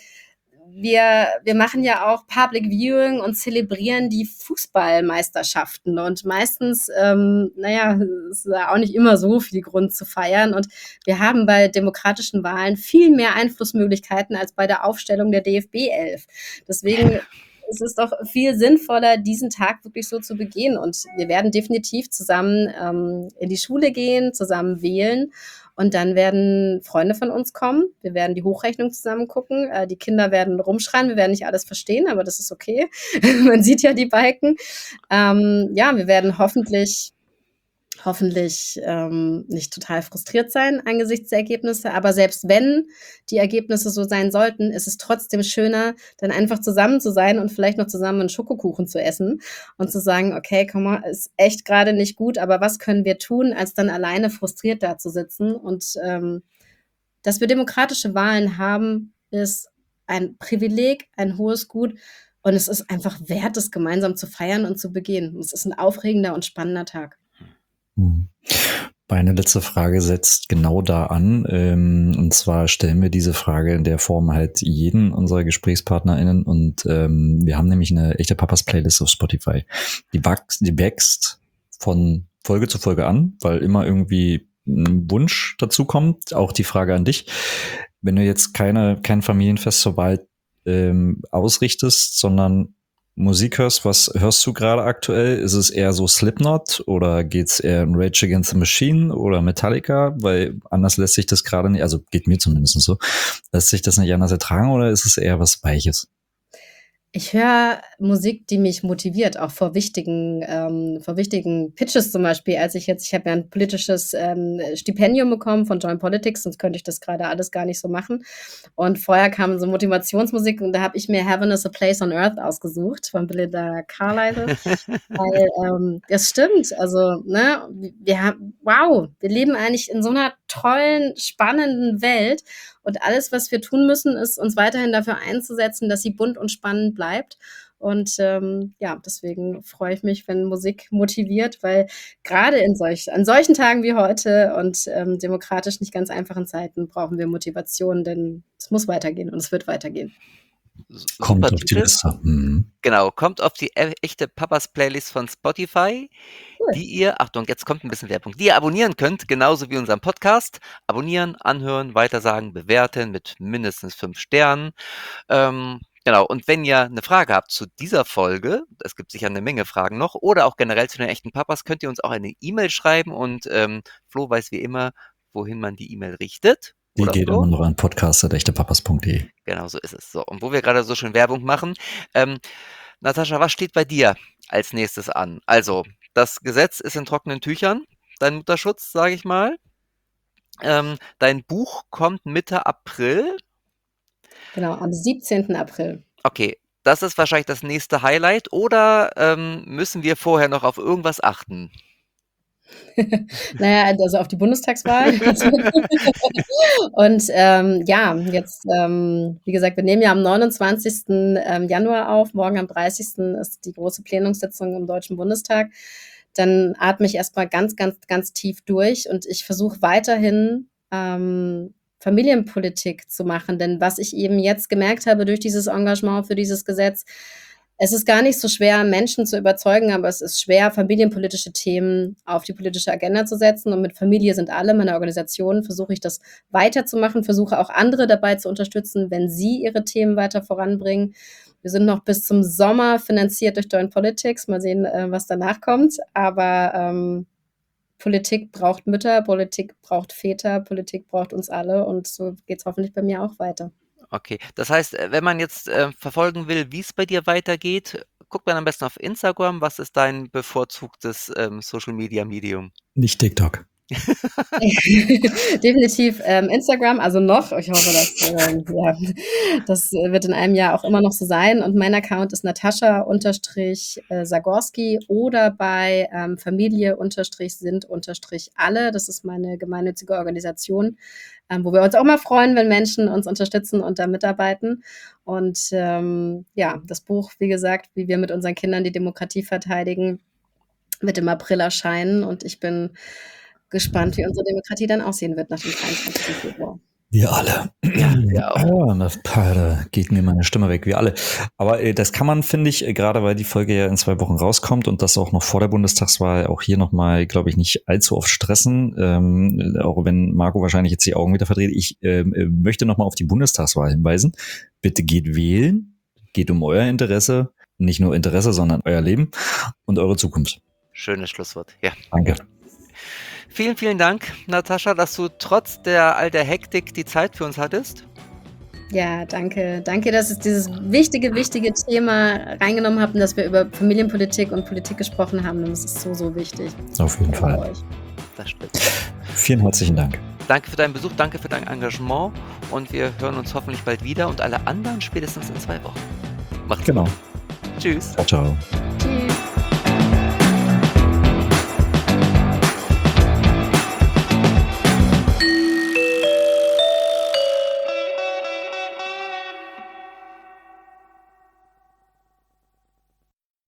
wir, wir machen ja auch Public Viewing und zelebrieren die Fußballmeisterschaften. Und meistens, ähm, naja, ist ja auch nicht immer so viel Grund zu feiern. Und wir haben bei demokratischen Wahlen viel mehr Einflussmöglichkeiten als bei der Aufstellung der D F B elf. Deswegen es ist doch viel sinnvoller, diesen Tag wirklich so zu begehen. Und wir werden definitiv zusammen ähm, in die Schule gehen, zusammen wählen. Und dann werden Freunde von uns kommen. Wir werden die Hochrechnung zusammen gucken. Äh, die Kinder werden rumschreien. Wir werden nicht alles verstehen, aber das ist okay. Man sieht ja die Balken. Ähm, ja, wir werden hoffentlich hoffentlich ähm, nicht total frustriert sein angesichts der Ergebnisse. Aber selbst wenn die Ergebnisse so sein sollten, ist es trotzdem schöner, dann einfach zusammen zu sein und vielleicht noch zusammen einen Schokokuchen zu essen und zu sagen, okay, komm mal, ist echt gerade nicht gut, aber was können wir tun, als dann alleine frustriert da zu sitzen? Und ähm, dass wir demokratische Wahlen haben, ist ein Privileg, ein hohes Gut. Und es ist einfach wert, es gemeinsam zu feiern und zu begehen. Es ist ein aufregender und spannender Tag. Hm. Meine letzte Frage setzt genau da an. Ähm, und zwar stellen wir diese Frage in der Form halt jeden unserer GesprächspartnerInnen. Und ähm, wir haben nämlich eine echte Papas-Playlist auf Spotify. Die wächst, die wächst von Folge zu Folge an, weil immer irgendwie ein Wunsch dazu kommt. Auch die Frage an dich. Wenn du jetzt keine, kein Familienfest zur Wahl ähm, ausrichtest, sondern Musik hörst, was hörst du gerade aktuell? Ist es eher so Slipknot oder geht's eher in Rage Against the Machine oder Metallica? Weil anders lässt sich das gerade nicht, also geht mir zumindest so, lässt sich das nicht anders ertragen oder ist es eher was Weiches? Ich höre Musik, die mich motiviert, auch vor wichtigen, ähm, vor wichtigen Pitches zum Beispiel. Als ich jetzt, ich habe ja ein politisches ähm, Stipendium bekommen von Join Politics, sonst könnte ich das gerade alles gar nicht so machen. Und vorher kam so Motivationsmusik und da habe ich mir Heaven is a Place on Earth ausgesucht von Belinda Carlisle. Weil ähm, das stimmt. Also, ne, wir haben, wow, wir leben eigentlich in so einer tollen, spannenden Welt. Und alles, was wir tun müssen, ist uns weiterhin dafür einzusetzen, dass sie bunt und spannend bleibt. Und ähm, ja, deswegen freue ich mich, wenn Musik motiviert, weil gerade in solch, an solchen Tagen wie heute und ähm, demokratisch nicht ganz einfachen Zeiten brauchen wir Motivation, denn es muss weitergehen und es wird weitergehen. Kommt Super auf die Titel. Liste. Mhm. Genau, kommt auf die e- echte Papas Playlist von Spotify, Cool. die ihr, Achtung, jetzt kommt ein bisschen Werbung, die ihr abonnieren könnt, genauso wie unseren Podcast. Abonnieren, anhören, weitersagen, bewerten mit mindestens fünf Sternen. Ähm, genau, und wenn ihr eine Frage habt zu dieser Folge, es gibt sicher eine Menge Fragen noch, oder auch generell zu den echten Papas, könnt ihr uns auch eine E-Mail schreiben und ähm, Flo weiß wie immer, wohin man die E-Mail richtet. Die Oder geht Flo? immer noch an podcast punkt echtepapas punkt de. Genau, so ist es. So, und wo wir gerade so schön Werbung machen, ähm, Natascha, was steht bei dir als nächstes an? Also, das Gesetz ist in trockenen Tüchern, dein Mutterschutz, sage ich mal. Ähm, dein Buch kommt Mitte April. Genau, am siebzehnten April. Okay, das ist wahrscheinlich das nächste Highlight. Oder ähm, müssen wir vorher noch auf irgendwas achten? Naja, also auf die Bundestagswahl. Und ähm, ja, jetzt, ähm, wie gesagt, wir nehmen ja am neunundzwanzigsten ähm, Januar auf. Morgen am dreißigsten ist die große Plenumssitzung im Deutschen Bundestag. Dann atme ich erstmal ganz, ganz, ganz tief durch und ich versuche weiterhin ähm, Familienpolitik zu machen. Denn was ich eben jetzt gemerkt habe durch dieses Engagement für dieses Gesetz, es ist gar nicht so schwer, Menschen zu überzeugen, aber es ist schwer, familienpolitische Themen auf die politische Agenda zu setzen. Und mit Familie sind alle. Meine Organisation versuche ich das weiterzumachen, versuche auch andere dabei zu unterstützen, wenn sie ihre Themen weiter voranbringen. Wir sind noch bis zum Sommer finanziert durch Joint Politics. Mal sehen, äh, was danach kommt. Aber ähm, Politik braucht Mütter, Politik braucht Väter, Politik braucht uns alle. Und so geht es hoffentlich bei mir auch weiter. Okay, das heißt, äh, wenn man jetzt äh, verfolgen will, wie es bei dir weitergeht, guckt man am besten auf Instagram. Was ist dein bevorzugtes ähm, Social-Media-Medium? Nicht TikTok. Definitiv ähm, Instagram, also noch. Ich hoffe, dass, ähm, ja, das wird in einem Jahr auch immer noch so sein. Und mein Account ist Natascha-Sagorski oder bei ähm, Familie-sind-alle. Das ist meine gemeinnützige Organisation, ähm, wo wir uns auch mal freuen, wenn Menschen uns unterstützen und da mitarbeiten. Und ähm, ja, das Buch, wie gesagt, wie wir mit unseren Kindern die Demokratie verteidigen, wird im April erscheinen. Und ich bin gespannt, wie unsere Demokratie dann aussehen wird nach dem dreiundzwanzigsten Februar. Wir alle. Ja, wir auch. Ah, da, da geht mir meine Stimme weg, wir alle. Aber äh, das kann man, finde ich, äh, gerade weil die Folge ja in zwei Wochen rauskommt und das auch noch vor der Bundestagswahl, auch hier nochmal, glaube ich, nicht allzu oft stressen. Ähm, auch wenn Marco wahrscheinlich jetzt die Augen wieder verdreht. Ich ähm, äh, möchte nochmal auf die Bundestagswahl hinweisen. Bitte geht wählen. Geht um euer Interesse. Nicht nur Interesse, sondern euer Leben und eure Zukunft. Schönes Schlusswort, ja. Danke. Vielen, vielen Dank, Natascha, dass du trotz der all der Hektik die Zeit für uns hattest. Ja, danke. Danke, dass ihr dieses wichtige, wichtige Thema reingenommen habt und dass wir über Familienpolitik und Politik gesprochen haben. Das ist so, so wichtig. Auf jeden Fall. Euch. Das stimmt. Vielen herzlichen Dank. Danke für deinen Besuch, danke für dein Engagement und wir hören uns hoffentlich bald wieder und alle anderen spätestens in zwei Wochen. Macht's Genau. gut. Tschüss. Ciao, ciao.